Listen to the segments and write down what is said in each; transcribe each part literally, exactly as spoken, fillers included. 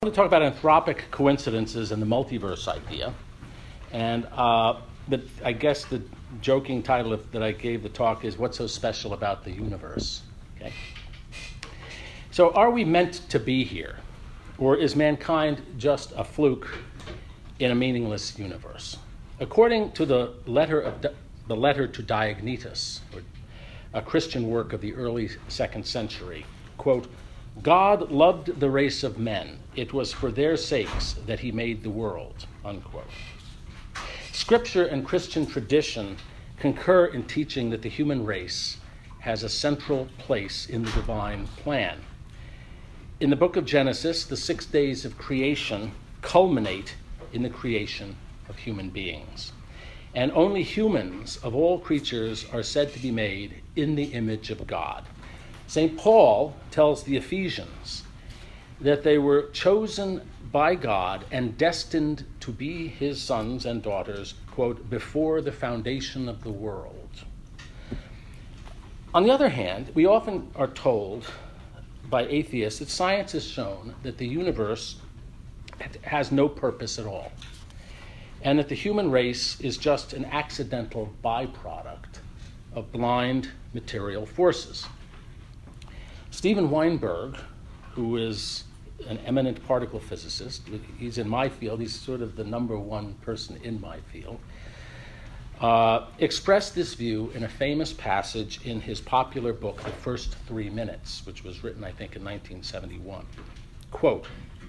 I want to talk about anthropic coincidences and the multiverse idea. And uh, the, I guess the joking title of, that I gave the talk is, "What's so special about the universe?" Okay. So are we meant to be here? Or is mankind just a fluke in a meaningless universe? According to the letter, of Di- the letter to Diognetus, or a Christian work of the early second century, quote, "God loved the race of men. It was for their sakes that he made the world," unquote. Scripture and Christian tradition concur in teaching that the human race has a central place in the divine plan. In the book of Genesis, the six days of creation culminate in the creation of human beings. And only humans of all creatures are said to be made in the image of God. Saint Paul tells the Ephesians that they were chosen by God and destined to be his sons and daughters, quote, "before the foundation of the world." On the other hand, we often are told by atheists that science has shown that the universe has no purpose at all, and that the human race is just an accidental byproduct of blind material forces. Stephen Weinberg, who is an eminent particle physicist, he's in my field, he's sort of the number one person in my field, uh, expressed this view in a famous passage in his popular book, The First Three Minutes, which was written, I think, in nineteen seventy-one. Quote,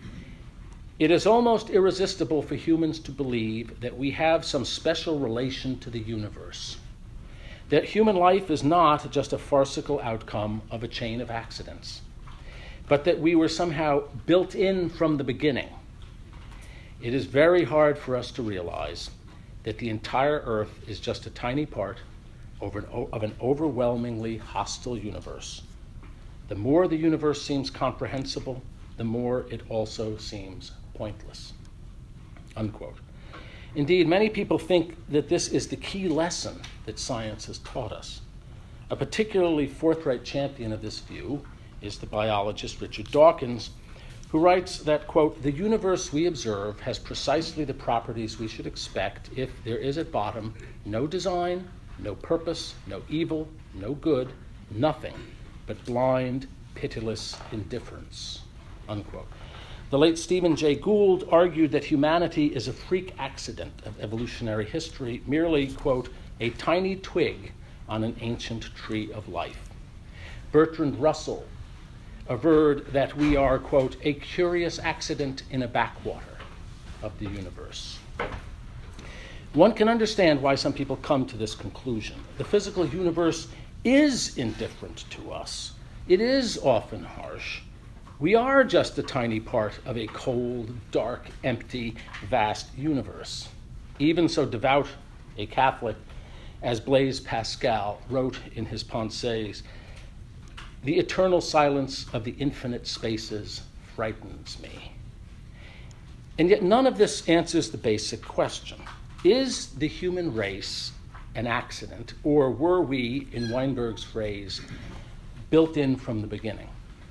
"It is almost irresistible for humans to believe that we have some special relation to the universe, that human life is not just a farcical outcome of a chain of accidents, but that we were somehow built in from the beginning. It is very hard for us to realize that the entire Earth is just a tiny part of an, of an overwhelmingly hostile universe. The more the universe seems comprehensible, the more it also seems pointless," unquote. Indeed, many people think that this is the key lesson that science has taught us. A particularly forthright champion of this view is the biologist Richard Dawkins, who writes that, quote, "The universe we observe has precisely the properties we should expect if there is at bottom no design, no purpose, no evil, no good, nothing but blind, pitiless indifference," unquote. The late Stephen Jay Gould argued that humanity is a freak accident of evolutionary history, merely, quote, "a tiny twig on an ancient tree of life." Bertrand Russell averred that we are, quote, "a curious accident in a backwater of the universe." One can understand why some people come to this conclusion. The physical universe is indifferent to us. It is often harsh. We are just a tiny part of a cold, dark, empty, vast universe. Even so devout a Catholic as Blaise Pascal wrote in his Pensées, "The eternal silence of the infinite spaces frightens me." And yet none of this answers the basic question. Is the human race an accident, or were we, in Weinberg's phrase, built in from the beginning?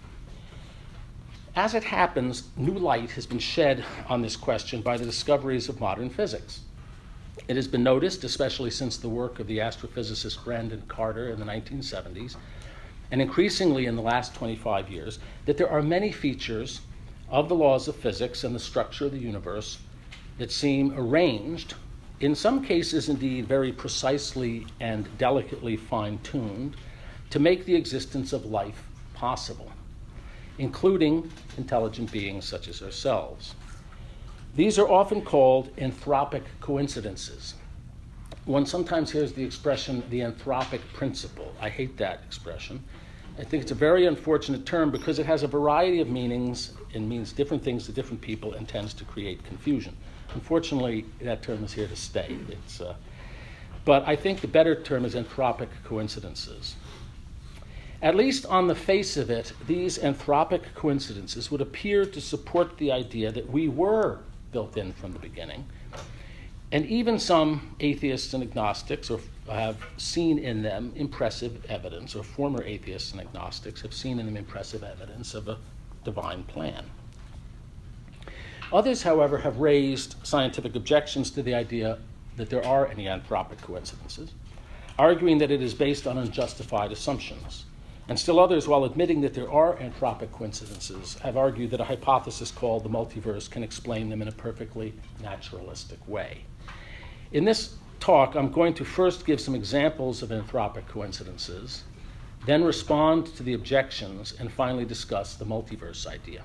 As it happens, new light has been shed on this question by the discoveries of modern physics. It has been noticed, especially since the work of the astrophysicist Brandon Carter in the nineteen seventies, and increasingly in the last twenty-five years, that there are many features of the laws of physics and the structure of the universe that seem arranged, in some cases indeed very precisely and delicately fine-tuned, to make the existence of life possible, including intelligent beings such as ourselves. These are often called anthropic coincidences. One sometimes hears the expression, the anthropic principle. I hate that expression. I think it's a very unfortunate term because it has a variety of meanings and means different things to different people and tends to create confusion. Unfortunately, that term is here to stay. It's, uh, but I think the better term is anthropic coincidences. At least on the face of it, these anthropic coincidences would appear to support the idea that we were built in from the beginning. And even some atheists and agnostics or have seen in them impressive evidence, or former atheists and agnostics have seen in them impressive evidence of a divine plan. Others, however, have raised scientific objections to the idea that there are any anthropic coincidences, arguing that it is based on unjustified assumptions. And still others, while admitting that there are anthropic coincidences, have argued that a hypothesis called the multiverse can explain them in a perfectly naturalistic way. In this talk, I'm going to first give some examples of anthropic coincidences, then respond to the objections, and finally discuss the multiverse idea.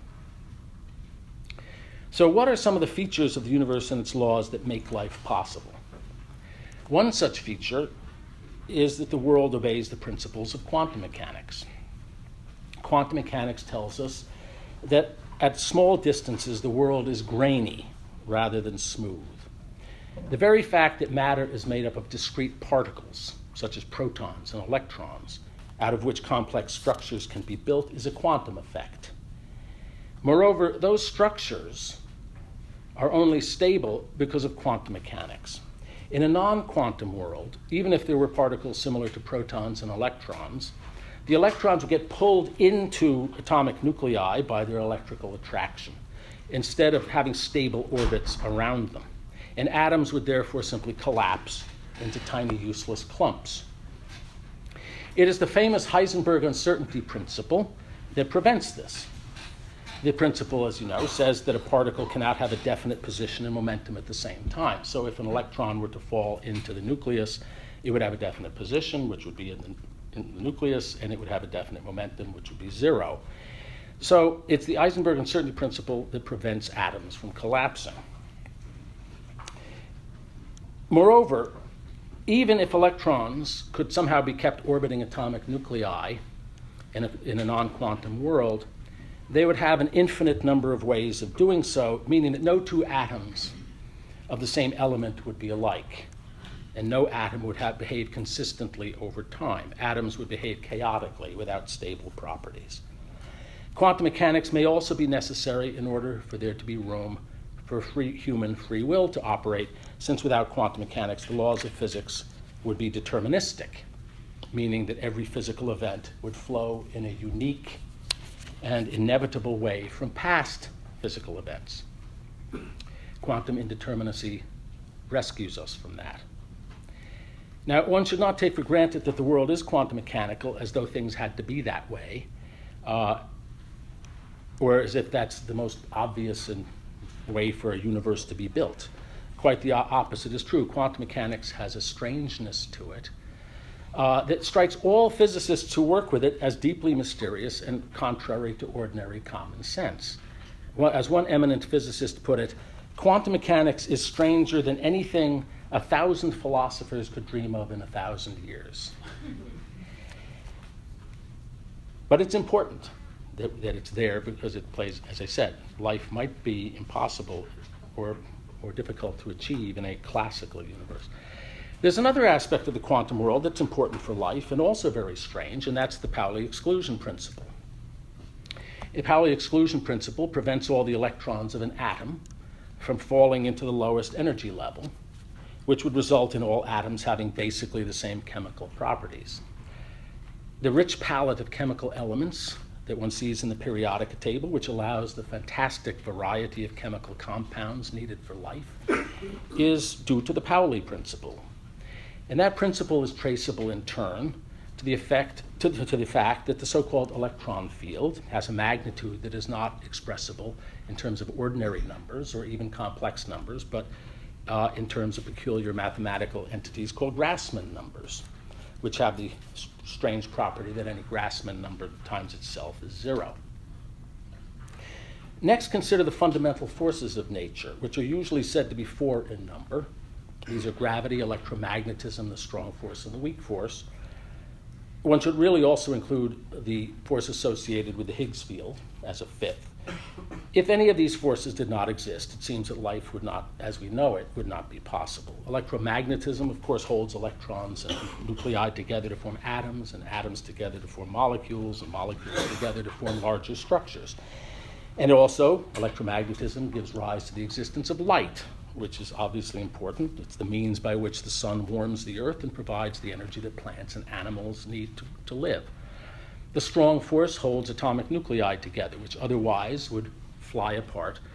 So what are some of the features of the universe and its laws that make life possible? One such feature is that the world obeys the principles of quantum mechanics. Quantum mechanics tells us that at small distances the world is grainy rather than smooth. The very fact that matter is made up of discrete particles, such as protons and electrons, out of which complex structures can be built, is a quantum effect. Moreover, those structures are only stable because of quantum mechanics. In a non-quantum world, even if there were particles similar to protons and electrons, the electrons would get pulled into atomic nuclei by their electrical attraction, instead of having stable orbits around them. And atoms would therefore simply collapse into tiny useless clumps. It is the famous Heisenberg uncertainty principle that prevents this. The principle, as you know, says that a particle cannot have a definite position and momentum at the same time. So if an electron were to fall into the nucleus, it would have a definite position, which would be in the, in the nucleus, and it would have a definite momentum, which would be zero. So it's the Heisenberg uncertainty principle that prevents atoms from collapsing. Moreover, even if electrons could somehow be kept orbiting atomic nuclei in a, in a non-quantum world, they would have an infinite number of ways of doing so, meaning that no two atoms of the same element would be alike, and no atom would have behave consistently over time. Atoms would behave chaotically without stable properties. Quantum mechanics may also be necessary in order for there to be room for free, human free will to operate, since without quantum mechanics, the laws of physics would be deterministic, meaning that every physical event would flow in a unique and inevitable way from past physical events. Quantum indeterminacy rescues us from that. Now, one should not take for granted that the world is quantum mechanical as though things had to be that way, uh, or as if that's the most obvious and way for a universe to be built. Quite the opposite is true. Quantum mechanics has a strangeness to it uh, that strikes all physicists who work with it as deeply mysterious and contrary to ordinary common sense. Well, as one eminent physicist put it, quantum mechanics is stranger than anything a thousand philosophers could dream of in a thousand years. But it's important that, that it's there because it plays, as I said, life might be impossible or, or difficult to achieve in a classical universe. There's another aspect of the quantum world that's important for life and also very strange, and that's the Pauli exclusion principle. The Pauli exclusion principle prevents all the electrons of an atom from falling into the lowest energy level, which would result in all atoms having basically the same chemical properties. The rich palette of chemical elements that one sees in the periodic table, which allows the fantastic variety of chemical compounds needed for life, is due to the Pauli principle. And that principle is traceable in turn to the effect, to, to the fact that the so-called electron field has a magnitude that is not expressible in terms of ordinary numbers or even complex numbers, but uh, in terms of peculiar mathematical entities called Grassmann numbers, which have the st- strange property that any Grassmann number times itself is zero. Next, consider the fundamental forces of nature, which are usually said to be four in number. These are gravity, electromagnetism, the strong force, and the weak force. One should really also include the force associated with the Higgs field as a fifth. If any of these forces did not exist, it seems that life would not, as we know it, would not be possible. Electromagnetism, of course, holds electrons and nuclei together to form atoms, and atoms together to form molecules, and molecules together to form larger structures. And also, electromagnetism gives rise to the existence of light, which is obviously important. It's the means by which the sun warms the earth and provides the energy that plants and animals need to, to live. The strong force holds atomic nuclei together, which otherwise would fly apart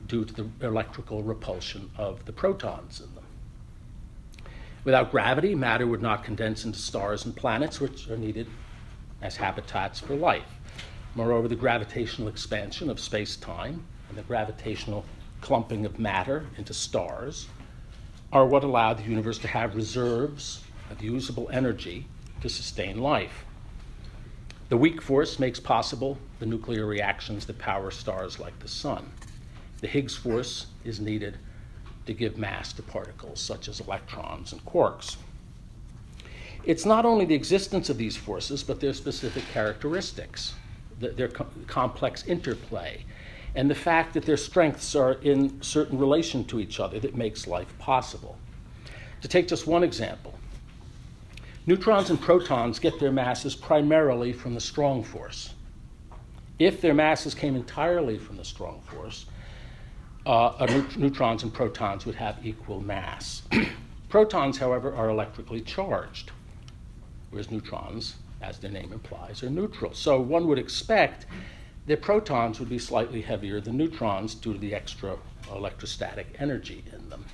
due to the electrical repulsion of the protons in them. Without gravity, matter would not condense into stars and planets, which are needed as habitats for life. Moreover, the gravitational expansion of space-time and the gravitational clumping of matter into stars are what allow the universe to have reserves of usable energy to sustain life. The weak force makes possible the nuclear reactions that power stars like the sun. The Higgs force is needed to give mass to particles such as electrons and quarks. It's not only the existence of these forces, but their specific characteristics, their co- complex interplay, and the fact that their strengths are in certain relation to each other that makes life possible. To take just one example, neutrons and protons get their masses primarily from the strong force. If their masses came entirely from the strong force, uh, uh, neut- neutrons and protons would have equal mass. Protons, however, are electrically charged, whereas neutrons, as their name implies, are neutral. So one would expect that protons would be slightly heavier than neutrons due to the extra electrostatic energy in them.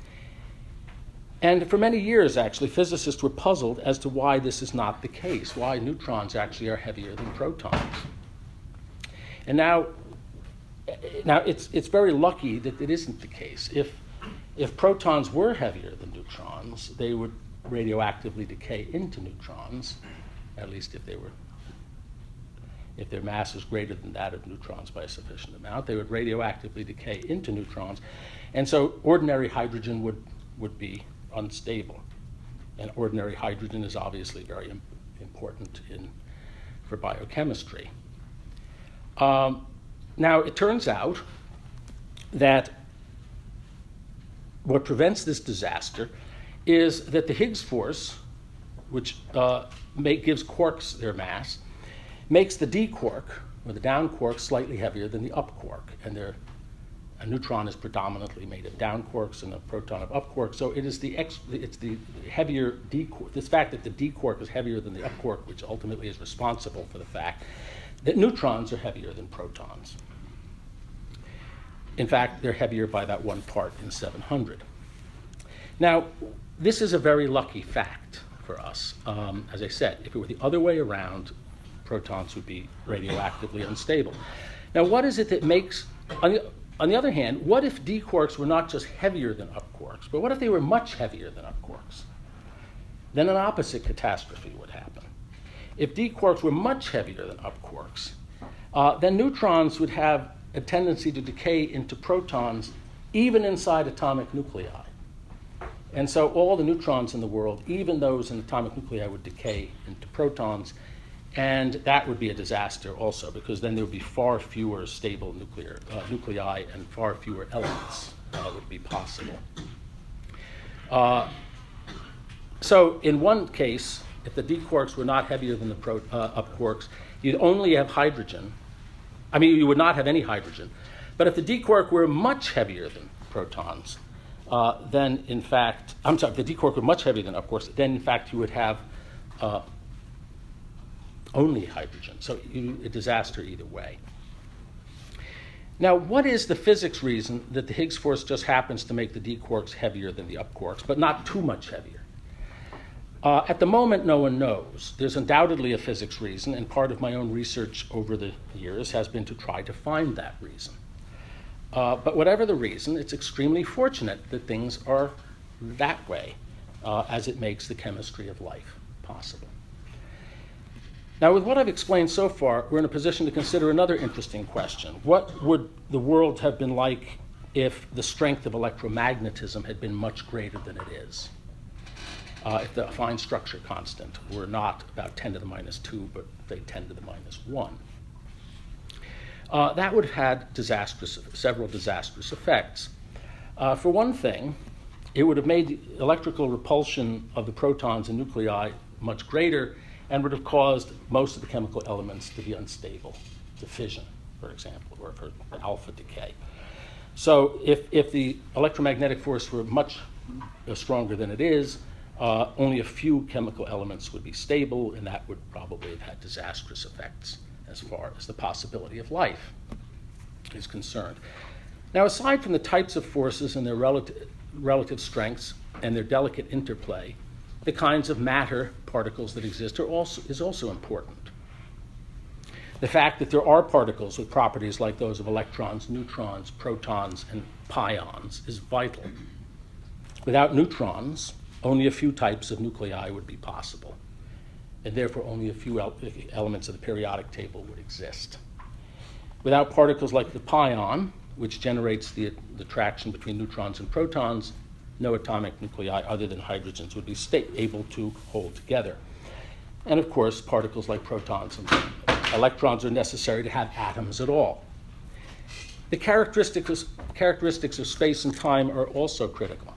And for many years, actually, physicists were puzzled as to why this is not the case, why neutrons actually are heavier than protons. And now, now it's, it's very lucky that it isn't the case. If, if protons were heavier than neutrons, they would radioactively decay into neutrons, at least if they were, if their mass is greater than that of neutrons by a sufficient amount, they would radioactively decay into neutrons. And so ordinary hydrogen would, would be unstable. And ordinary hydrogen is obviously very im- important in, for biochemistry. Um, now, it turns out that what prevents this disaster is that the Higgs force, which uh, make, gives quarks their mass, makes the d quark, or the down quark, slightly heavier than the up quark. And they're, a neutron is predominantly made of down quarks and a proton of up quarks. So it is the ex, it's the heavier d quark, this fact that the d quark is heavier than the up quark, which ultimately is responsible for the fact that neutrons are heavier than protons. In fact, they're heavier by about one part in seven hundred. Now, this is a very lucky fact for us. Um, as I said, if it were the other way around, protons would be radioactively unstable. Now, what is it that makes, on the, on the other hand, what if d quarks were not just heavier than up quarks, but what if they were much heavier than up quarks? Then an opposite catastrophe would happen. If d quarks were much heavier than up quarks, uh, then neutrons would have a tendency to decay into protons even inside atomic nuclei. And so all the neutrons in the world, even those in atomic nuclei, would decay into protons. And that would be a disaster also, because then there would be far fewer stable nuclear, uh, nuclei and far fewer elements uh, would be possible. Uh, so in one case, if the d quarks were not heavier than the pro, uh, up quarks, you'd only have hydrogen. I mean, you would not have any hydrogen. But if the d quark were much heavier than protons, uh, then in fact, I'm sorry, if the d quark were much heavier than up quarks, then in fact you would have uh, only hydrogen. So you, a disaster either way. Now, what is the physics reason that the Higgs force just happens to make the d quarks heavier than the up quarks, but not too much heavier? Uh, at the moment, no one knows. There's undoubtedly a physics reason, and part of my own research over the years has been to try to find that reason. Uh, but whatever the reason, it's extremely fortunate that things are that way, uh, as it makes the chemistry of life possible. Now, with what I've explained so far, we're in a position to consider another interesting question. What would the world have been like if the strength of electromagnetism had been much greater than it is? Uh, if the fine structure constant were not about ten to the minus two, but say ten to the minus one. Uh, that would have had disastrous, several disastrous effects. Uh, for one thing, it would have made the electrical repulsion of the protons and nuclei much greater, and would have caused most of the chemical elements to be unstable, to fission, for example, or for alpha decay. So if, if the electromagnetic force were much uh, stronger than it is, uh, only a few chemical elements would be stable, and that would probably have had disastrous effects as far as the possibility of life is concerned. Now, aside from the types of forces and their relative, relative strengths and their delicate interplay, the kinds of matter particles that exist are also, is also important. The fact that there are particles with properties like those of electrons, neutrons, protons, and pions is vital. Without neutrons, only a few types of nuclei would be possible, and therefore only a few el- elements of the periodic table would exist. Without particles like the pion, which generates the, the attraction between neutrons and protons, no atomic nuclei other than hydrogens would be sta- able to hold together. And of course, particles like protons and electrons are necessary to have atoms at all. The characteristics, characteristics of space and time are also critical.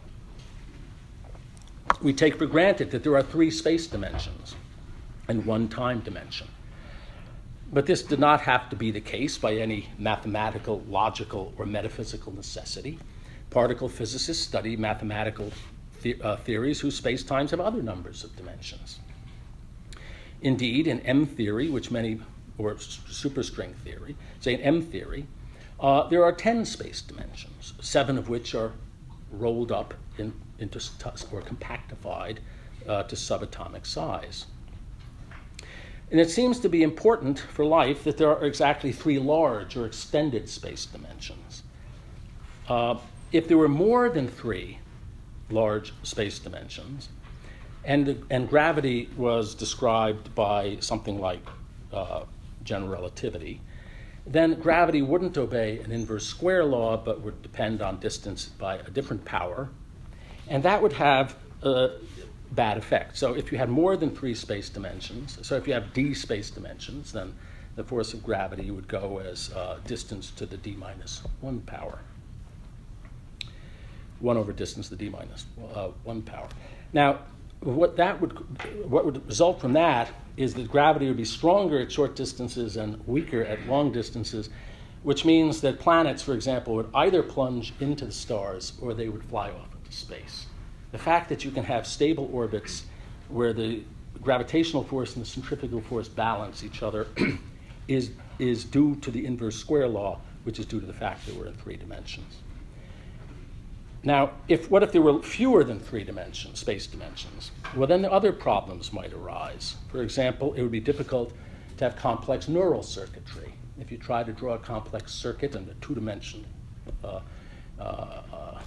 We take for granted that there are three space dimensions and one time dimension. But this did not have to be the case by any mathematical, logical, or metaphysical necessity. Particle physicists study mathematical the- uh, theories whose spacetimes have other numbers of dimensions. Indeed, in M theory, which many, or superstring theory, say in M theory, uh, there are ten space dimensions, seven of which are rolled up in, into or compactified uh, to subatomic size. And it seems to be important for life that there are exactly three large or extended space dimensions. Uh, if there were more than three large space dimensions, and, and gravity was described by something like uh, general relativity, then gravity wouldn't obey an inverse square law, but would depend on distance by a different power, and that would have a bad effect. So if you had more than three space dimensions, so if you have d space dimensions, then the force of gravity would go as uh, distance to the d minus one power. one over distance to the d minus uh, one power. Now, what that would, what would result from that is that gravity would be stronger at short distances and weaker at long distances, which means that planets, for example, would either plunge into the stars or they would fly off into space. The fact that you can have stable orbits where the gravitational force and the centrifugal force balance each other is, is due to the inverse square law, which is due to the fact that we're in three dimensions. Now, if, what if there were fewer than three dimensions, space dimensions? Well, then the other problems might arise. For example, it would be difficult to have complex neural circuitry. If you try to draw a complex circuit in a two-dimensional uh, uh, uh,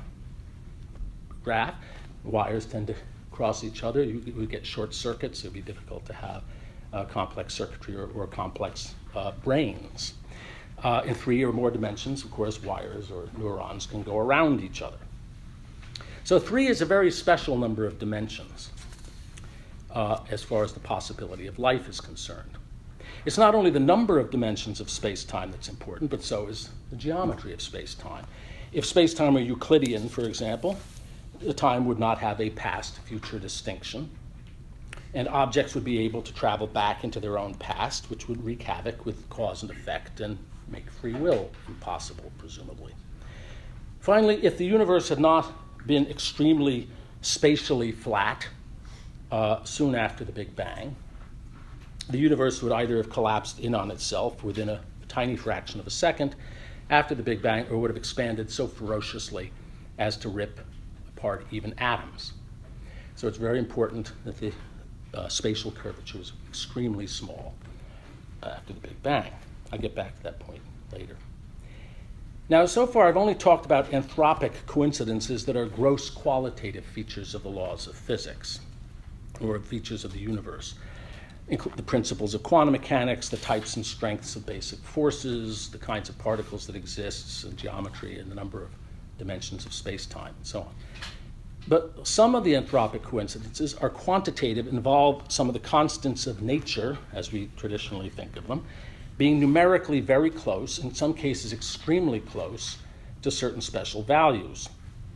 graph, wires tend to cross each other. You would get short circuits. It would be difficult to have uh, complex circuitry or, or complex uh, brains. Uh, in three or more dimensions, of course, wires or neurons can go around each other. So three is a very special number of dimensions uh, as far as the possibility of life is concerned. It's not only the number of dimensions of space-time that's important, but so is the geometry of space-time. If space-time were Euclidean, for example, the time would not have a past-future distinction, and objects would be able to travel back into their own past, which would wreak havoc with cause and effect and make free will impossible, presumably. Finally, if the universe had not been extremely spatially flat uh, soon after the Big Bang, the universe would either have collapsed in on itself within a tiny fraction of a second after the Big Bang, or would have expanded so ferociously as to rip apart even atoms. So it's very important that the uh, spatial curvature was extremely small after the Big Bang. I'll get back to that point later. Now, so far I've only talked about anthropic coincidences that are gross qualitative features of the laws of physics, or features of the universe. Include the principles of quantum mechanics, the types and strengths of basic forces, the kinds of particles that exist, and geometry, and the number of dimensions of space-time, and so on. But some of the anthropic coincidences are quantitative, involve some of the constants of nature, as we traditionally think of them, being numerically very close, in some cases extremely close, to certain special values.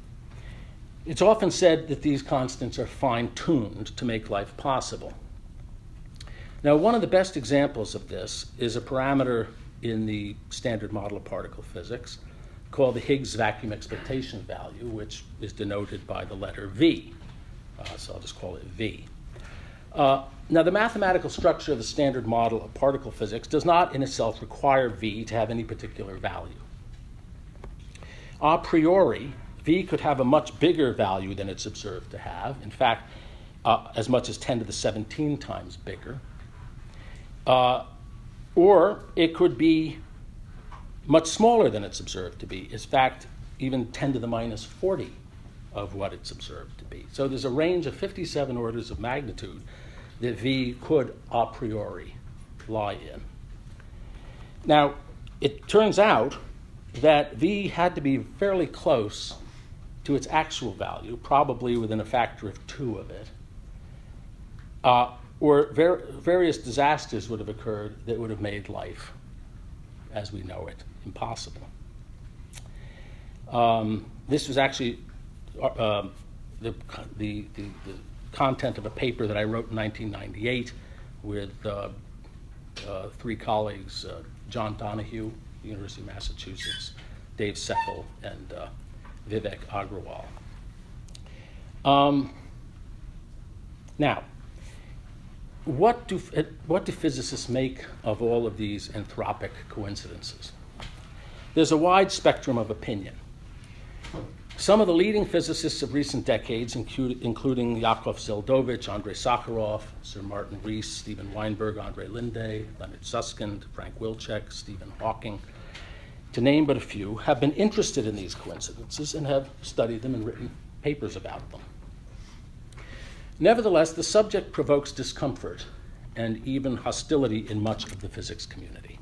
It's often said that these constants are fine-tuned to make life possible. Now, one of the best examples of this is a parameter in the standard model of particle physics called the Higgs vacuum expectation value, which is denoted by the letter V. Uh, so I'll just call it V. Uh, now, the mathematical structure of the standard model of particle physics does not in itself require V to have any particular value. A priori, V could have a much bigger value than it's observed to have. In fact, uh, as much as ten to the seventeen times bigger. Uh, or it could be much smaller than it's observed to be. In fact, even ten to the minus forty of what it's observed to be. So there's a range of fifty-seven orders of magnitude that V could a priori lie in. Now, it turns out that V had to be fairly close to its actual value, probably within a factor of two of it, uh, or ver- various disasters would have occurred that would have made life, as we know it, impossible. Um, this was actually uh, the, the, the, the content of a paper that I wrote in nineteen ninety-eight with uh, uh, three colleagues, uh, John Donahue, University of Massachusetts, Dave Seckel, and uh, Vivek Agrawal. Um, now, what do, what do physicists make of all of these anthropic coincidences? There's a wide spectrum of opinion. Some of the leading physicists of recent decades, include, including Yakov Zeldovich, Andrei Sakharov, Sir Martin Rees, Steven Weinberg, Andrei Linde, Leonard Susskind, Frank Wilczek, Stephen Hawking, to name but a few, have been interested in these coincidences and have studied them and written papers about them. Nevertheless, the subject provokes discomfort and even hostility in much of the physics community.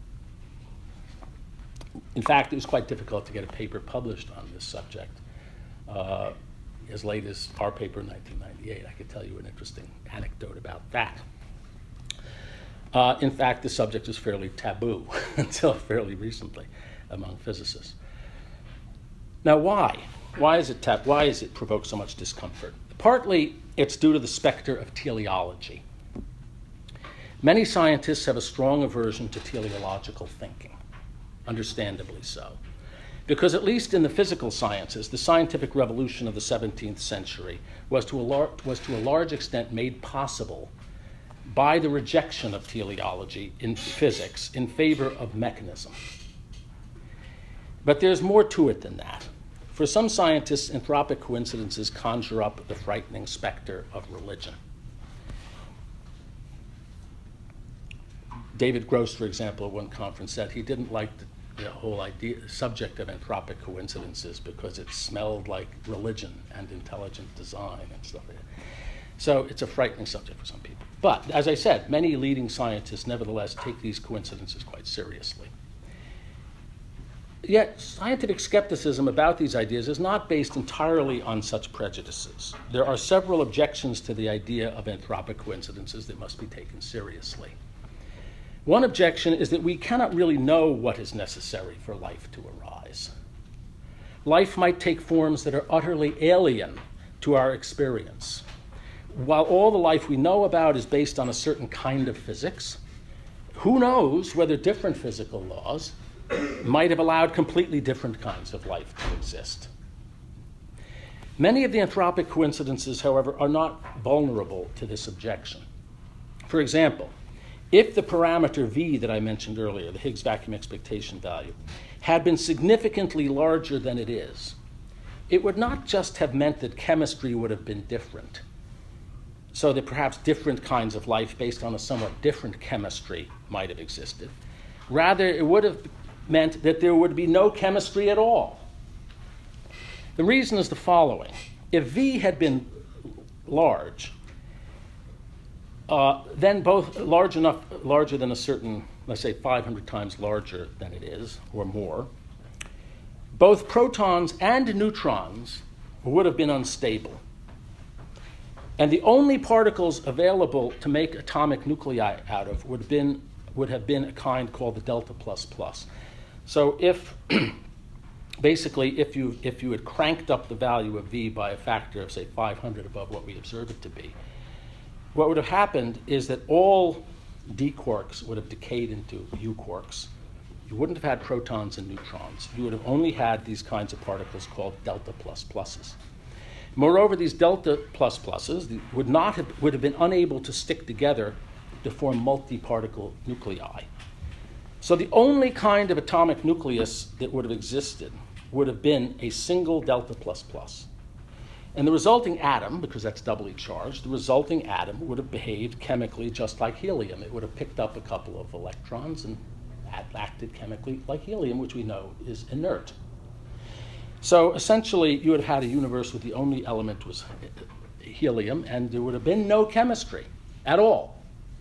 In fact, it was quite difficult to get a paper published on this subject. Uh, as late as our paper in nineteen ninety-eight, I could tell you an interesting anecdote about that. Uh, in fact, the subject was fairly taboo until fairly recently among physicists. Now, why? Why is it tab- Why is it provoke so much discomfort? Partly, it's due to the specter of teleology. Many scientists have a strong aversion to teleological thinking, understandably so, because at least in the physical sciences, the scientific revolution of the seventeenth century was to a, lar- was to a large extent made possible by the rejection of teleology in physics in favor of mechanism. But there's more to it than that. For some scientists, anthropic coincidences conjure up the frightening specter of religion. David Gross, for example, at one conference said he didn't like the, the whole idea, subject of anthropic coincidences because it smelled like religion and intelligent design and stuff like that. So it's a frightening subject for some people. But, as I said, many leading scientists nevertheless take these coincidences quite seriously. Yet, scientific skepticism about these ideas is not based entirely on such prejudices. There are several objections to the idea of anthropic coincidences that must be taken seriously. One objection is that we cannot really know what is necessary for life to arise. Life might take forms that are utterly alien to our experience. While all the life we know about is based on a certain kind of physics, who knows whether different physical laws might have allowed completely different kinds of life to exist. Many of the anthropic coincidences, however, are not vulnerable to this objection. For example, if the parameter V that I mentioned earlier, the Higgs vacuum expectation value, had been significantly larger than it is, it would not just have meant that chemistry would have been different, so that perhaps different kinds of life based on a somewhat different chemistry might have existed. Rather, it would have meant that there would be no chemistry at all. The reason is the following. If V had been large, uh, then both large enough, larger than a certain, let's say five hundred times larger than it is, or more, both protons and neutrons would have been unstable. And the only particles available to make atomic nuclei out of would have been, would have been a kind called the delta plus plus. So if, basically, if you, if you had cranked up the value of V by a factor of, say, five hundred above what we observe it to be, what would have happened is that all d quarks would have decayed into u quarks. You wouldn't have had protons and neutrons. You would have only had these kinds of particles called delta plus pluses. Moreover, these delta plus pluses would not have, would have been unable to stick together to form multi-particle nuclei. So the only kind of atomic nucleus that would have existed would have been a single delta plus plus. And the resulting atom, because that's doubly charged, the resulting atom would have behaved chemically just like helium. It would have picked up a couple of electrons and acted chemically like helium, which we know is inert. So essentially, you would have had a universe where the only element was helium, and there would have been no chemistry at all.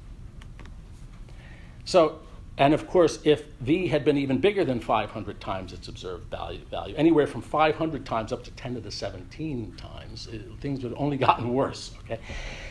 So, and of course, if V had been even bigger than five hundred times its observed value, value anywhere from five hundred times up to ten to the seventeen times, it, things would have only gotten worse, okay?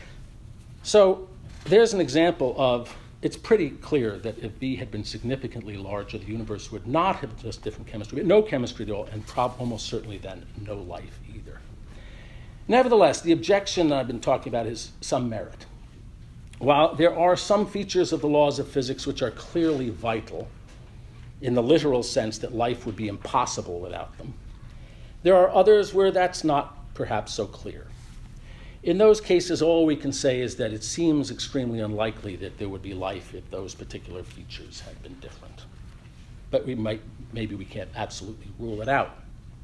So there's an example of, it's pretty clear that if V had been significantly larger, the universe would not have just different chemistry, but no chemistry at all, and prob- almost certainly then no life either. Nevertheless, the objection I've been talking about is some merit. While there are some features of the laws of physics which are clearly vital, in the literal sense that life would be impossible without them, there are others where that's not perhaps so clear. In those cases, all we can say is that it seems extremely unlikely that there would be life if those particular features had been different. But we might, maybe we can't absolutely rule it out.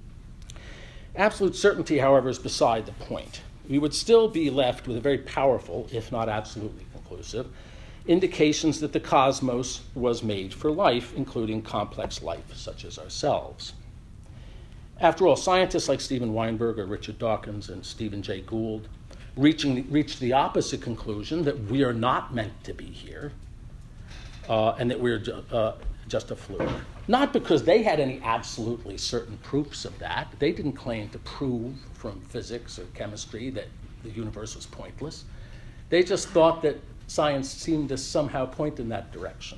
Absolute certainty, however, is beside the point. We would still be left with a very powerful, if not absolutely conclusive, indications that the cosmos was made for life, including complex life such as ourselves. After all, scientists like Steven Weinberg or Richard Dawkins and Stephen Jay Gould reaching, reached the opposite conclusion, that we are not meant to be here, uh, and that we're ju- uh, just a fluke. Not because they had any absolutely certain proofs of that. They didn't claim to prove from physics or chemistry that the universe was pointless. They just thought that science seemed to somehow point in that direction.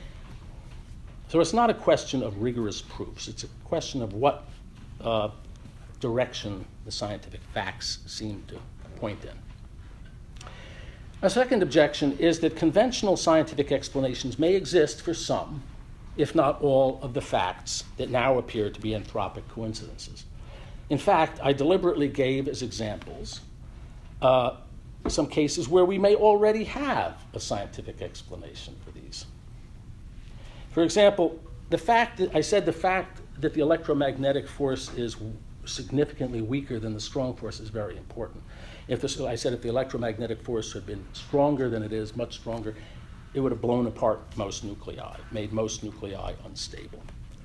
So it's not a question of rigorous proofs. It's a question of what uh, direction the scientific facts seem to point in. A second objection is that conventional scientific explanations may exist for some, if not all, of the facts that now appear to be anthropic coincidences. In fact, I deliberately gave as examples uh, some cases where we may already have a scientific explanation for these. For example, the fact that I said the fact that the electromagnetic force is significantly weaker than the strong force is very important. If this, I said if the electromagnetic force had been stronger than it is, much stronger, it would have blown apart most nuclei, made most nuclei unstable.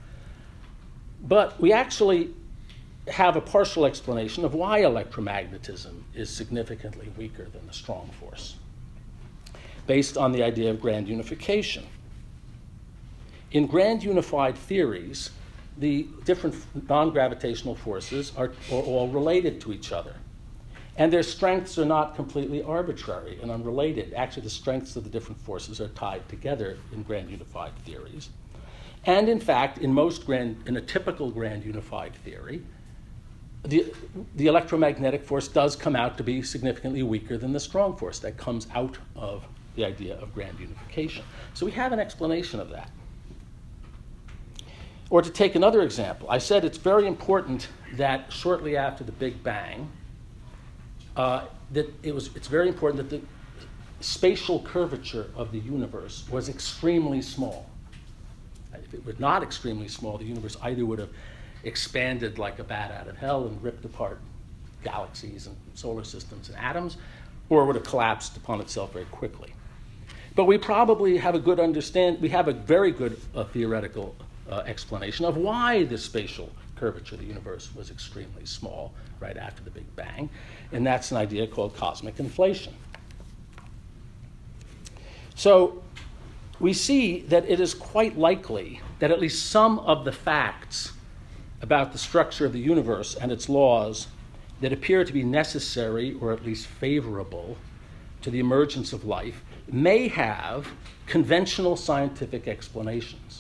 But we actually have a partial explanation of why electromagnetism is significantly weaker than the strong force, based on the idea of grand unification. In grand unified theories, the different non-gravitational forces are, are all related to each other. And their strengths are not completely arbitrary and unrelated. Actually, the strengths of the different forces are tied together in grand unified theories. And in fact, in most grand, in a typical grand unified theory, the, the electromagnetic force does come out to be significantly weaker than the strong force. That comes out of the idea of grand unification. So we have an explanation of that. Or to take another example, I said it's very important that shortly after the Big Bang, Uh, that it was, it's very important that the spatial curvature of the universe was extremely small. If it were not extremely small, the universe either would have expanded like a bat out of hell and ripped apart galaxies and solar systems and atoms, or would have collapsed upon itself very quickly. But we probably have a good understand, we have a very good uh, theoretical uh, explanation of why the spatial curvature of the universe was extremely small right after the Big Bang, and that's an idea called cosmic inflation. So we see that it is quite likely that at least some of the facts about the structure of the universe and its laws that appear to be necessary or at least favorable to the emergence of life may have conventional scientific explanations.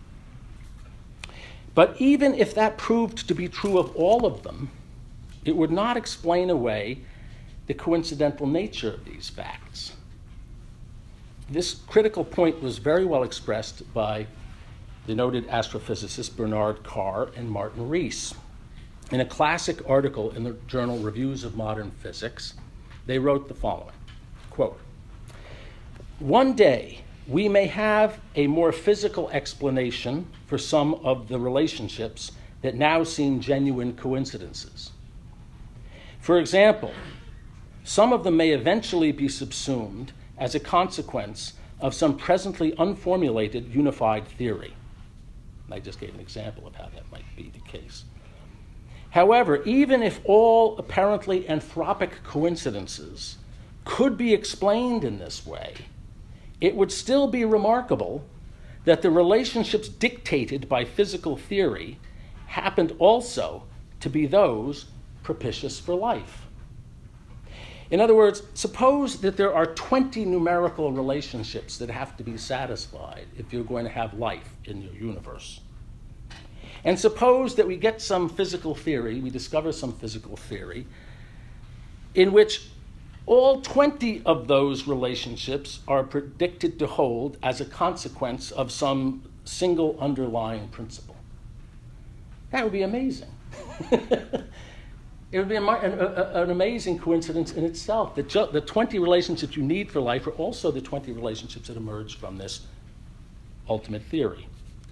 But even if that proved to be true of all of them, it would not explain away the coincidental nature of these facts. This critical point was very well expressed by the noted astrophysicists Bernard Carr and Martin Rees. In a classic article in the journal Reviews of Modern Physics, they wrote the following, quote, "One day, we may have a more physical explanation for some of the relationships that now seem genuine coincidences. For example, some of them may eventually be subsumed as a consequence of some presently unformulated unified theory. I just gave an example of how that might be the case. However, even if all apparently anthropic coincidences could be explained in this way, it would still be remarkable that the relationships dictated by physical theory happened also to be those propitious for life. In other words, suppose that there are twenty numerical relationships that have to be satisfied if you're going to have life in your universe. And suppose that we get some physical theory, we discover some physical theory, in which all twenty of those relationships are predicted to hold as a consequence of some single underlying principle. That would be amazing. It would be an, an amazing coincidence in itself that ju- the twenty relationships you need for life are also the twenty relationships that emerged from this ultimate theory.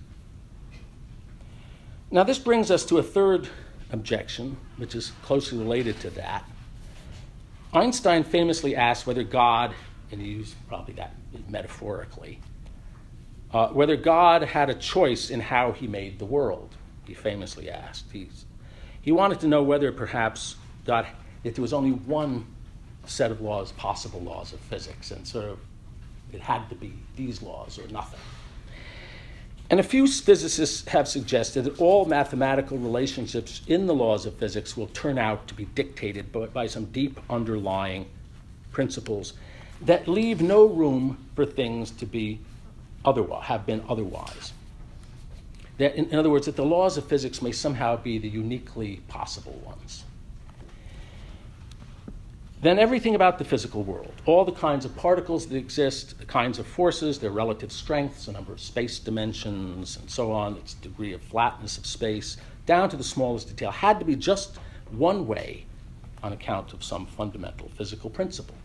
Now, this brings us to a third objection, which is closely related to that. Einstein famously asked whether God, and he used probably that metaphorically, uh, whether God had a choice in how he made the world. He famously asked. He's, he wanted to know whether perhaps God, if there was only one set of laws, possible laws of physics, and sort of it had to be these laws or nothing. And a few physicists have suggested that all mathematical relationships in the laws of physics will turn out to be dictated by, by some deep underlying principles that leave no room for things to be otherwise, have been otherwise. That, in, in other words, that the laws of physics may somehow be the uniquely possible ones. Then everything about the physical world, all the kinds of particles that exist, the kinds of forces, their relative strengths, the number of space dimensions, and so on, its degree of flatness of space, down to the smallest detail, had to be just one way on account of some fundamental physical principle.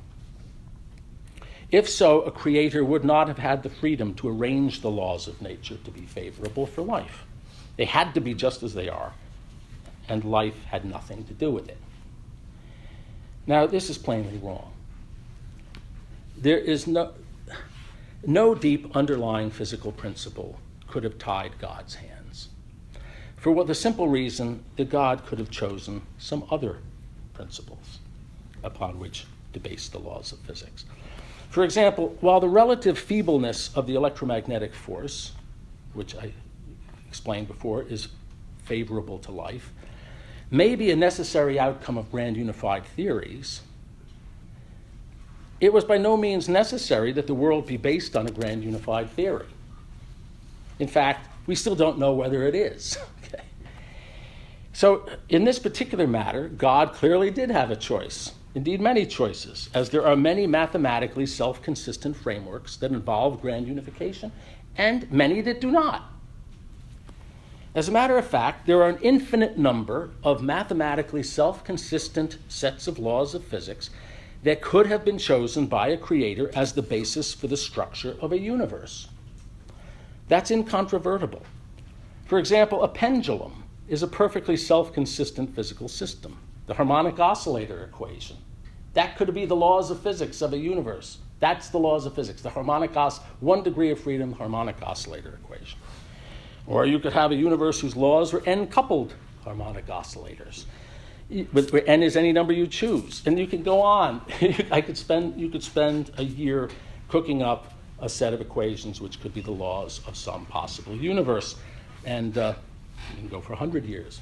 If so, a creator would not have had the freedom to arrange the laws of nature to be favorable for life. They had to be just as they are, and life had nothing to do with it. Now, this is plainly wrong. There is no, no deep underlying physical principle could have tied God's hands, for what the simple reason that God could have chosen some other principles upon which to base the laws of physics. For example, while the relative feebleness of the electromagnetic force, which I explained before, is favorable to life, may be a necessary outcome of grand unified theories, it was by no means necessary that the world be based on a grand unified theory. In fact, we still don't know whether it is. Okay. So in this particular matter, God clearly did have a choice, indeed many choices, as there are many mathematically self-consistent frameworks that involve grand unification and many that do not. As a matter of fact, there are an infinite number of mathematically self-consistent sets of laws of physics that could have been chosen by a creator as the basis for the structure of a universe. That's incontrovertible. For example, a pendulum is a perfectly self-consistent physical system. The harmonic oscillator equation, that could be the laws of physics of a universe. That's the laws of physics, the harmonic os- one degree of freedom harmonic oscillator equation. Or you could have a universe whose laws were n-coupled harmonic oscillators, where n is any number you choose. And you can go on. I could spend, you could spend a year cooking up a set of equations which could be the laws of some possible universe. And uh, you can go for one hundred years.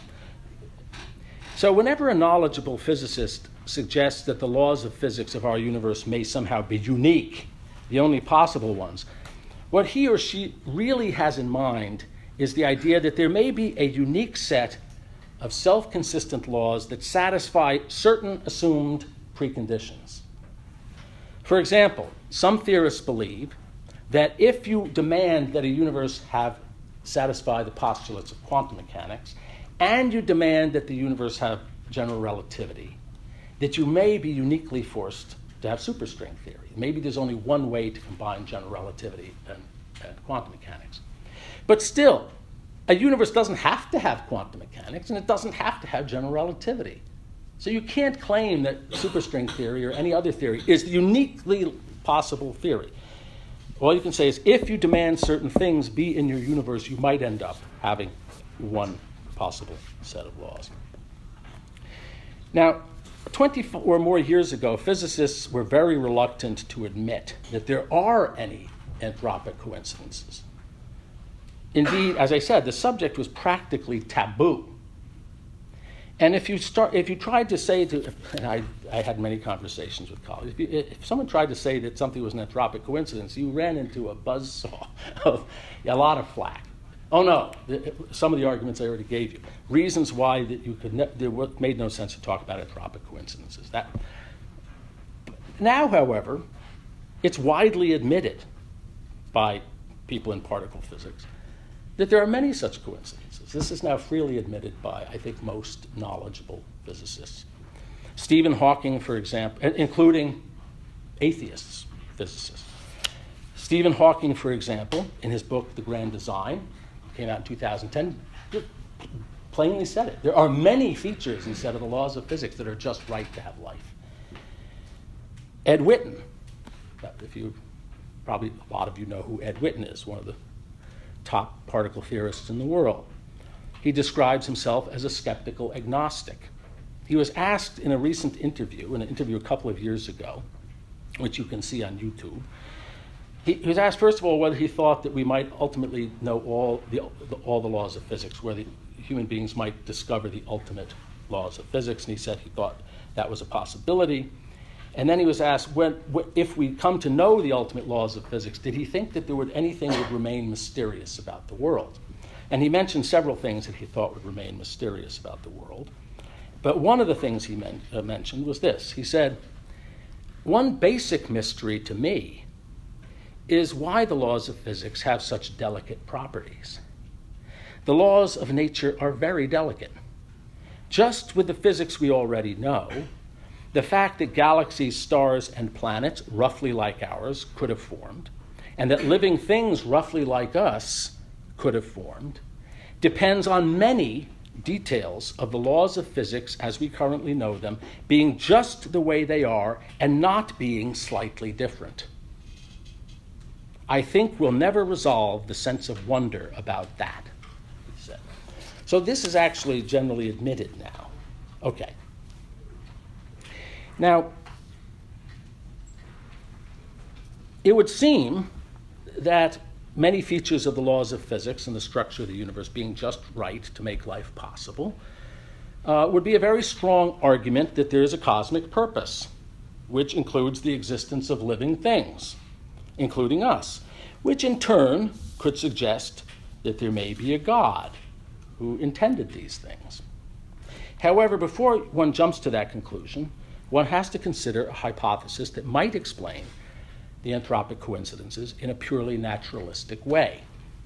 So whenever a knowledgeable physicist suggests that the laws of physics of our universe may somehow be unique, the only possible ones, what he or she really has in mind is the idea that there may be a unique set of self-consistent laws that satisfy certain assumed preconditions. For example, some theorists believe that if you demand that a universe have satisfy the postulates of quantum mechanics, and you demand that the universe have general relativity, that you may be uniquely forced to have superstring theory. Maybe there's only one way to combine general relativity and, and quantum mechanics. But still, a universe doesn't have to have quantum mechanics, and it doesn't have to have general relativity. So you can't claim that superstring theory or any other theory is the uniquely possible theory. All you can say is, if you demand certain things be in your universe, you might end up having one possible set of laws. Now, twenty or more years ago, physicists were very reluctant to admit that there are any anthropic coincidences. Indeed, as I said, the subject was practically taboo. And if you start, if you tried to say to, and I, I had many conversations with colleagues, if, you, if someone tried to say that something was an anthropic coincidence, you ran into a buzzsaw of a lot of flack. Oh no, the, some of the arguments I already gave you. Reasons why that you could, ne- there were, made no sense to talk about anthropic coincidences. That. Now, however, it's widely admitted by people in particle physics that there are many such coincidences. This is now freely admitted by, I think, most knowledgeable physicists. Stephen Hawking, for example, including atheists, physicists. Stephen Hawking, for example, in his book, The Grand Design, came out in two thousand ten, plainly said it. There are many features, he said, of the laws of physics that are just right to have life. Ed Witten, if you, probably a lot of you know who Ed Witten is, one of the top particle theorists in the world. He describes himself as a skeptical agnostic. He was asked in a recent interview, in an interview a couple of years ago, which you can see on YouTube, he, he was asked, first of all, whether he thought that we might ultimately know all the, the, all the laws of physics, whether human beings might discover the ultimate laws of physics, and he said he thought that was a possibility. And then he was asked, when, if we come to know the ultimate laws of physics, did he think that there would anything would remain mysterious about the world? And he mentioned several things that he thought would remain mysterious about the world. But one of the things he men- uh, mentioned was this. He said, one basic mystery to me is why the laws of physics have such delicate properties. The laws of nature are very delicate. Just with the physics we already know, the fact that galaxies, stars, and planets, roughly like ours, could have formed, and that living things roughly like us could have formed, depends on many details of the laws of physics as we currently know them being just the way they are and not being slightly different. I think we'll never resolve the sense of wonder about that, he said. So this is actually generally admitted now. Okay. Now, it would seem that many features of the laws of physics and the structure of the universe being just right to make life possible uh, would be a very strong argument that there is a cosmic purpose, which includes the existence of living things, including us, which in turn could suggest that there may be a God who intended these things. However, before one jumps to that conclusion, one has to consider a hypothesis that might explain the anthropic coincidences in a purely naturalistic way,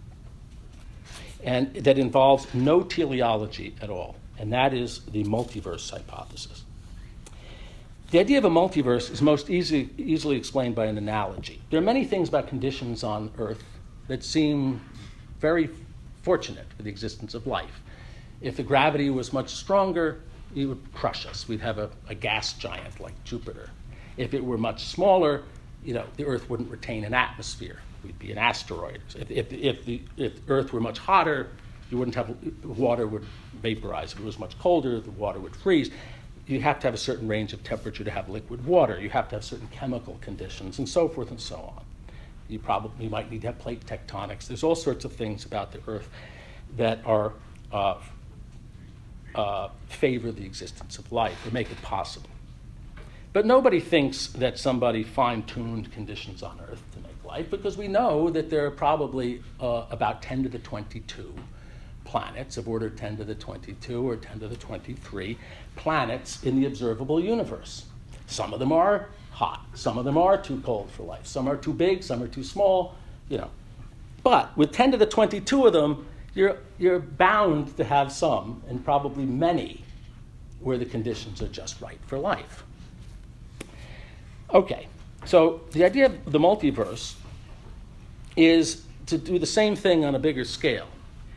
and that involves no teleology at all, and that is the multiverse hypothesis. The idea of a multiverse is most easy, easily explained by an analogy. There are many things about conditions on Earth that seem very fortunate for the existence of life. If the gravity was much stronger, it would crush us. We'd have a, a gas giant like Jupiter. If it were much smaller, you know, the Earth wouldn't retain an atmosphere. We'd be an asteroid. If, if, if the if Earth were much hotter, you wouldn't have, water would vaporize. If it was much colder, the water would freeze. You have to have a certain range of temperature to have liquid water. You have to have certain chemical conditions, and so forth and so on. You probably might need to have plate tectonics. There's all sorts of things about the Earth that are uh, uh, favor the existence of life or make it possible. But nobody thinks that somebody fine-tuned conditions on Earth to make life, because we know that there are probably uh, about ten to the twenty-two planets of order ten to the twenty-two or ten to the twenty-three planets in the observable universe. Some of them are hot, some of them are too cold for life, some are too big, some are too small, you know. But with ten to the twenty-two of them, you're, you're bound to have some, and probably many, where the conditions are just right for life. Okay, so the idea of the multiverse is to do the same thing on a bigger scale.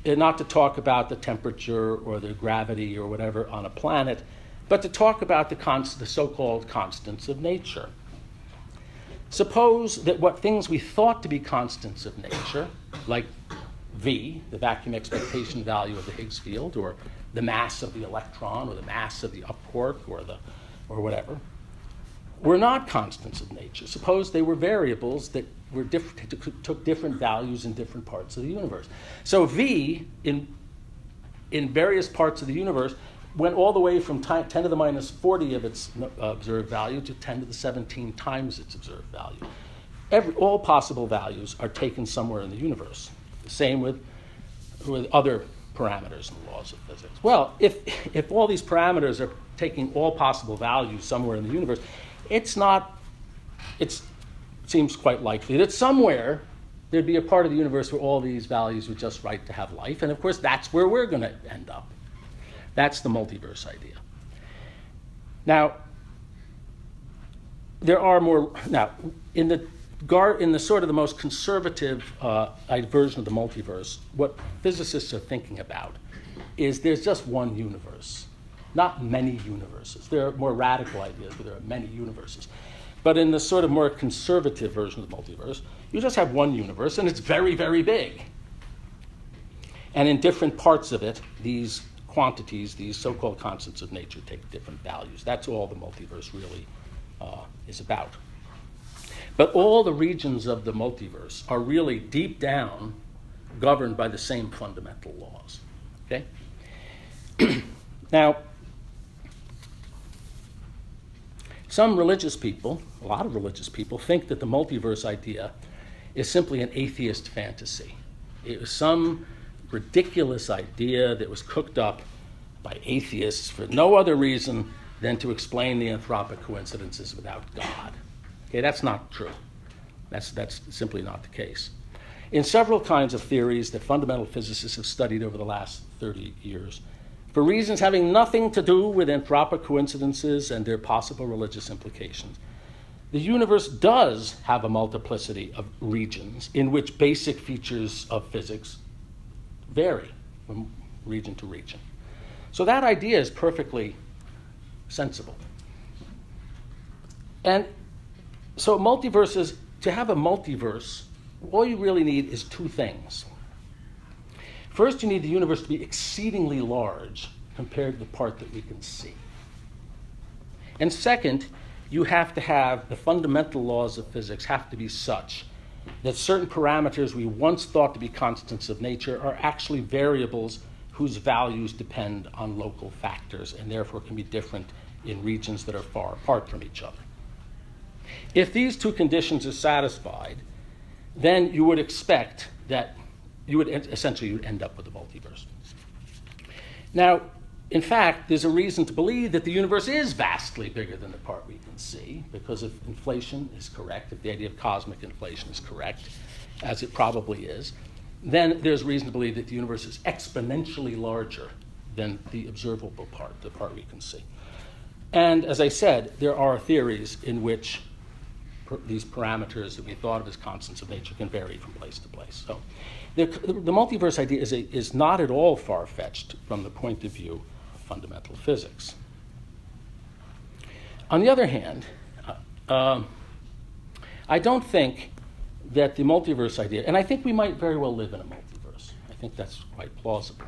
uh, not to talk about the temperature or the gravity or whatever on a planet, but to talk about the, const- the so-called constants of nature. Suppose that what things we thought to be constants of nature, like V, the vacuum expectation value of the Higgs field, or the mass of the electron, or the mass of the up quark, or the, or whatever, were not constants of nature. Suppose they were variables that were diff- took different values in different parts of the universe. So V in in various parts of the universe went all the way from ten to the minus forty of its uh, observed value to ten to the seventeen times its observed value. Every, all possible values are taken somewhere in the universe. The same with, with other parameters and laws of physics. Well, if, if all these parameters are taking all possible values somewhere in the universe, it's not, it seems quite likely that somewhere there'd be a part of the universe where all these values were just right to have life. And of course, that's where we're going to end up. That's the multiverse idea. Now, there are more, now, in the gar, in the sort of the most conservative uh, version of the multiverse, what physicists are thinking about is there's just one universe, not many universes. There are more radical ideas where there are many universes. But in the sort of more conservative version of the multiverse, you just have one universe, and it's very, very big. And in different parts of it, these quantities, these so-called constants of nature, take different values. That's all the multiverse really uh, is about. But all the regions of the multiverse are really deep down governed by the same fundamental laws. Okay? Now, some religious people, a lot of religious people, think that the multiverse idea is simply an atheist fantasy. It was some ridiculous idea that was cooked up by atheists for no other reason than to explain the anthropic coincidences without God. Okay, that's not true. That's, that's simply not the case. In several kinds of theories that fundamental physicists have studied over the last thirty years, for reasons having nothing to do with anthropic coincidences and their possible religious implications, the universe does have a multiplicity of regions in which basic features of physics vary from region to region. So that idea is perfectly sensible. And so multiverses, to have a multiverse, all you really need is two things. First, you need the universe to be exceedingly large compared to the part that we can see. And second, you have to have the fundamental laws of physics have to be such that certain parameters we once thought to be constants of nature are actually variables whose values depend on local factors and therefore can be different in regions that are far apart from each other. If these two conditions are satisfied, then you would expect that you would essentially you would end up with a multiverse. Now, in fact, there's a reason to believe that the universe is vastly bigger than the part we can see, because if inflation is correct, if the idea of cosmic inflation is correct, as it probably is, then there's reason to believe that the universe is exponentially larger than the observable part, the part we can see. And as I said, there are theories in which per- these parameters that we thought of as constants of nature can vary from place to place. So the, the multiverse idea is, a, is not at all far-fetched from the point of view of fundamental physics. On the other hand, uh, um, I don't think that the multiverse idea, and I think we might very well live in a multiverse. I think that's quite plausible.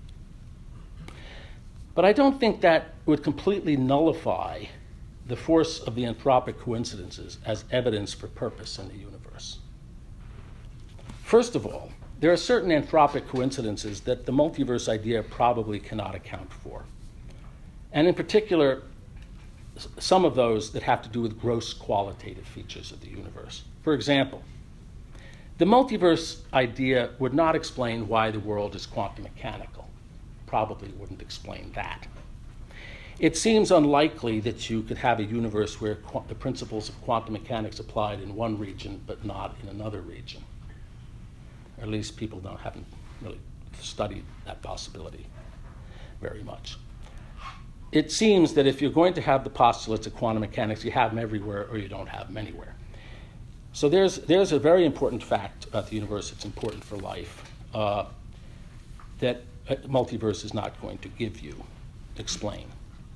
But I don't think that would completely nullify the force of the anthropic coincidences as evidence for purpose in the universe. First of all, there are certain anthropic coincidences that the multiverse idea probably cannot account for. And in particular, some of those that have to do with gross qualitative features of the universe. For example, the multiverse idea would not explain why the world is quantum mechanical. Probably wouldn't explain that. It seems unlikely that you could have a universe where qu- the principles of quantum mechanics applied in one region but not in another region. Or at least people don't, haven't really studied that possibility very much. It seems that if you're going to have the postulates of quantum mechanics, you have them everywhere or you don't have them anywhere. So there's, there's a very important fact about the universe that's important for life. Uh, that a multiverse is not going to give you, explain.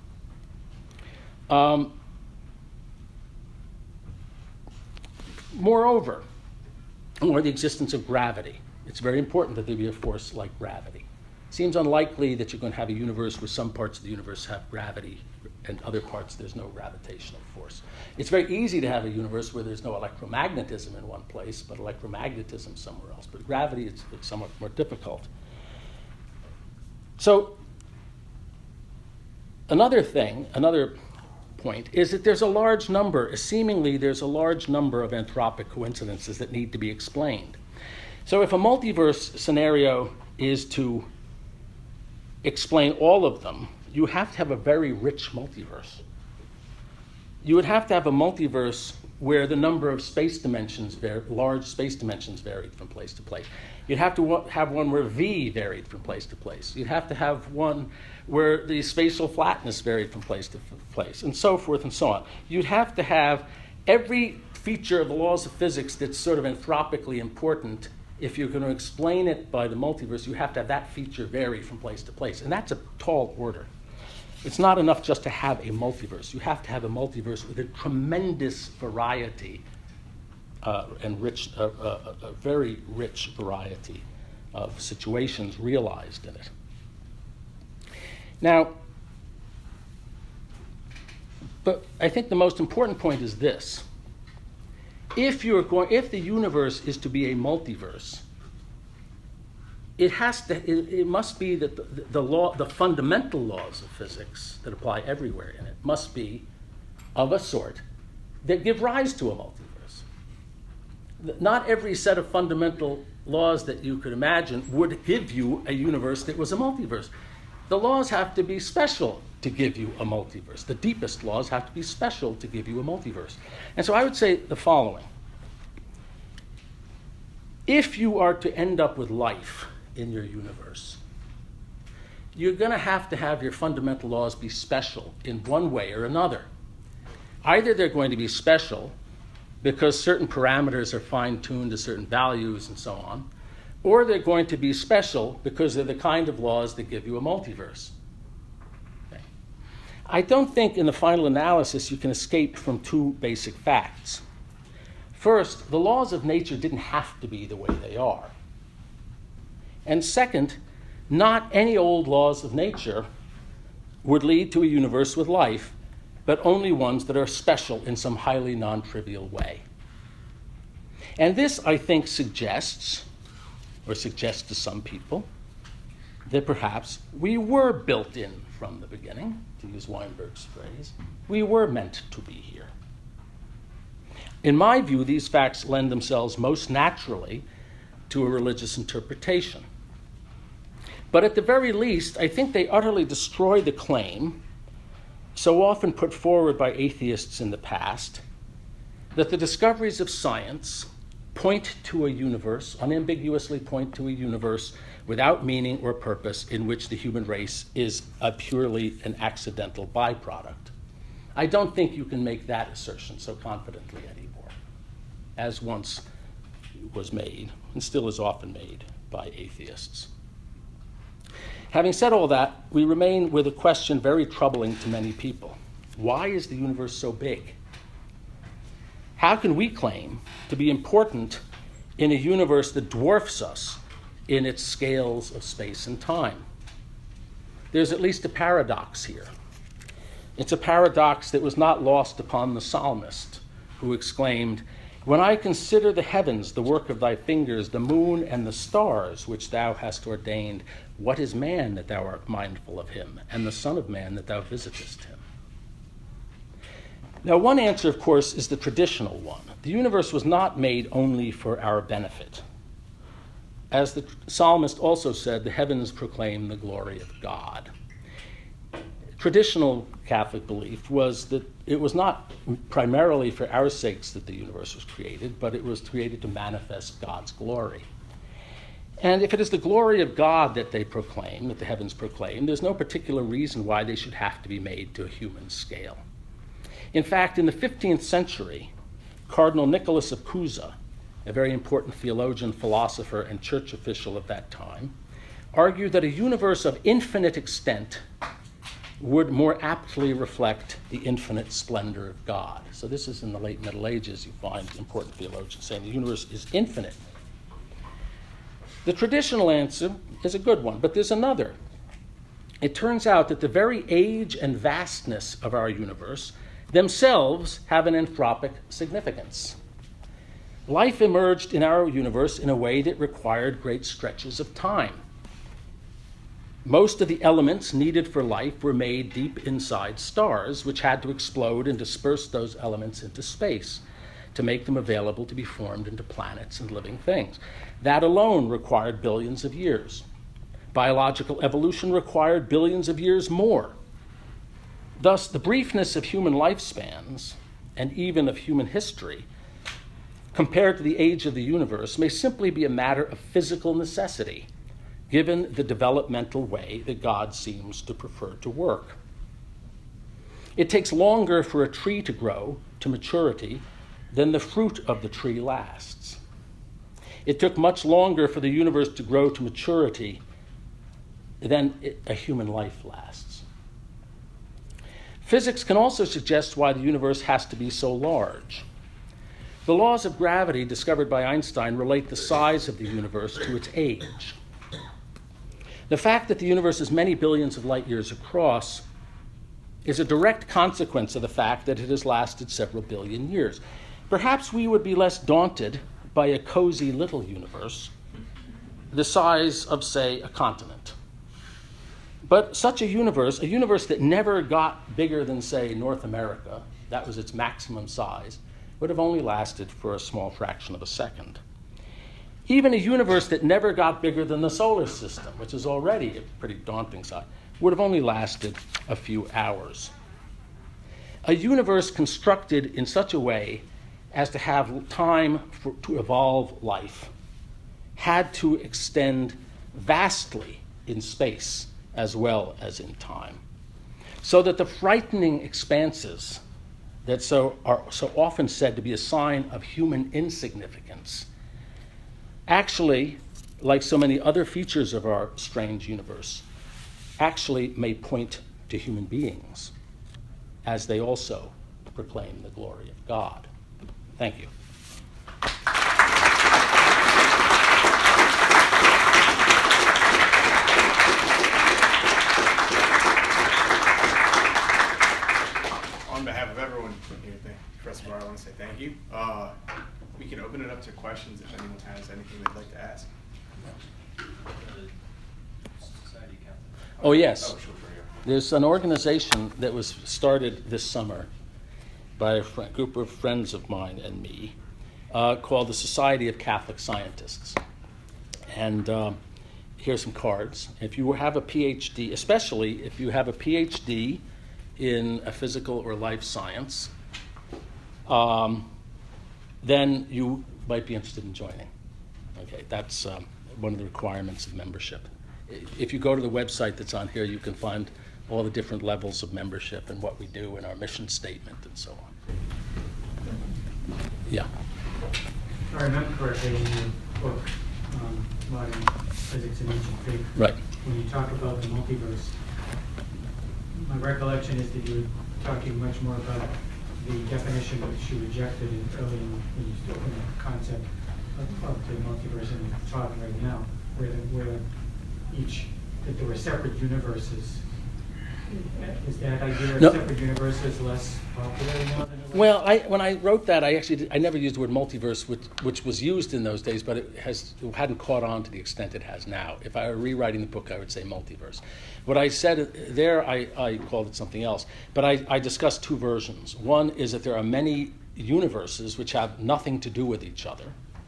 Um, moreover, or the existence of gravity. It's very important that there be a force like gravity. It seems unlikely that you're going to have a universe where some parts of the universe have gravity and other parts there's no gravitational force. It's very easy to have a universe where there's no electromagnetism in one place, but electromagnetism somewhere else. But gravity is somewhat more difficult. So another thing, another point, is that there's a large number, seemingly there's a large number of anthropic coincidences that need to be explained. So if a multiverse scenario is to explain all of them, you have to have a very rich multiverse. You would have to have a multiverse where the number of space dimensions, var- large space dimensions varied from place to place. You'd have to wa- have one where V varied from place to place. You'd have to have one where the spatial flatness varied from place to f- place, and so forth and so on. You'd have to have every feature of the laws of physics that's sort of anthropically important. If you're going to explain it by the multiverse, you have to have that feature vary from place to place. And that's a tall order. It's not enough just to have a multiverse. You have to have a multiverse with a tremendous variety uh, and rich, uh, uh, a very rich variety of situations realized in it. Now, but I think the most important point is this. If you're going, if the universe is to be a multiverse, it has to. It, it must be that the, the law, the fundamental laws of physics that apply everywhere in it, must be of a sort that give rise to a multiverse. Not every set of fundamental laws that you could imagine would give you a universe that was a multiverse. The laws have to be special to give you a multiverse. The deepest laws have to be special to give you a multiverse. And so I would say the following. If you are to end up with life in your universe, you're going to have to have your fundamental laws be special in one way or another. Either they're going to be special because certain parameters are fine-tuned to certain values and so on, or they're going to be special because they're the kind of laws that give you a multiverse. Okay. I don't think in the final analysis you can escape from two basic facts. First, the laws of nature didn't have to be the way they are. And second, not any old laws of nature would lead to a universe with life, but only ones that are special in some highly non-trivial way. And this, I think, suggests, or suggests to some people, that perhaps we were built in from the beginning, to use Weinberg's phrase. We were meant to be here. In my view, these facts lend themselves most naturally to a religious interpretation. But at the very least, I think they utterly destroy the claim, so often put forward by atheists in the past, that the discoveries of science point to a universe, unambiguously point to a universe without meaning or purpose in which the human race is a purely an accidental byproduct. I don't think you can make that assertion so confidently anymore, as once was made, and still is often made by atheists. Having said all that, we remain with a question very troubling to many people. Why is the universe so big? How can we claim to be important in a universe that dwarfs us in its scales of space and time? There's at least a paradox here. It's a paradox that was not lost upon the psalmist, who exclaimed, "When I consider the heavens, the work of thy fingers, the moon and the stars which thou hast ordained, what is man that thou art mindful of him, and the son of man that thou visitest him?" Now, one answer, of course, is the traditional one. The universe was not made only for our benefit. As the psalmist also said, the heavens proclaim the glory of God. Traditional Catholic belief was that it was not primarily for our sakes that the universe was created, but it was created to manifest God's glory. And if it is the glory of God that they proclaim, that the heavens proclaim, there's no particular reason why they should have to be made to a human scale. In fact, in the fifteenth century, Cardinal Nicholas of Cusa, a very important theologian, philosopher, and church official of that time, argued that a universe of infinite extent would more aptly reflect the infinite splendor of God. So this is in the late Middle Ages. You find important theologians saying the universe is infinite. The traditional answer is a good one, but there's another. It turns out that the very age and vastness of our universe themselves have an anthropic significance. Life emerged in our universe in a way that required great stretches of time. Most of the elements needed for life were made deep inside stars, which had to explode and disperse those elements into space to make them available to be formed into planets and living things. That alone required billions of years. Biological evolution required billions of years more. Thus, the briefness of human lifespans, and even of human history, compared to the age of the universe, may simply be a matter of physical necessity, given the developmental way that God seems to prefer to work. It takes longer for a tree to grow to maturity than the fruit of the tree lasts. It took much longer for the universe to grow to maturity than it, a human life lasts. Physics can also suggest why the universe has to be so large. The laws of gravity discovered by Einstein relate the size of the universe to its age. The fact that the universe is many billions of light years across is a direct consequence of the fact that it has lasted several billion years. Perhaps we would be less daunted by a cozy little universe the size of, say, a continent. But such a universe, a universe that never got bigger than, say, North America, that was its maximum size, would have only lasted for a small fraction of a second. Even a universe that never got bigger than the solar system, which is already a pretty daunting size, would have only lasted a few hours. A universe constructed in such a way as to have time for, to evolve life had to extend vastly in space as well as in time, so that the frightening expanses that so are so often said to be a sign of human insignificance actually, like so many other features of our strange universe, actually may point to human beings, as they also proclaim the glory of God. Thank you. On behalf of everyone here, Professor Barr, I want to say thank you. Uh, we can open it up to questions if anyone has anything they'd like to ask. Oh, yes. Oh, sure, sure, yeah. There's an organization that was started this summer by a fr- group of friends of mine and me uh, called the Society of Catholic Scientists. And um, here's some cards. If you have a P H D, especially if you have a P H D in a physical or life science, um, then you might be interested in joining. Okay, that's um, one of the requirements of membership. If you go to the website that's on here, you can find all the different levels of membership and what we do in our mission statement and so on. Yeah. I remember correctly in your book, um, Modern Physics and Ancient Faith, Right. when you talk about the multiverse, my recollection is that you were talking much more about the definition which you rejected in early in, when you still in the concept of, of the multiverse and you're talking right now, where the, where each, that there were separate universes. Is that idea of No. separate universes less popular now than it was? Well, I, when I wrote that, I actually did, I never used the word multiverse, which, which was used in those days, but it has it hadn't caught on to the extent it has now. If I were rewriting the book, I would say multiverse. What I said there, I, I called it something else. But I, I discussed two versions. One is that there are many universes which have nothing to do with each other,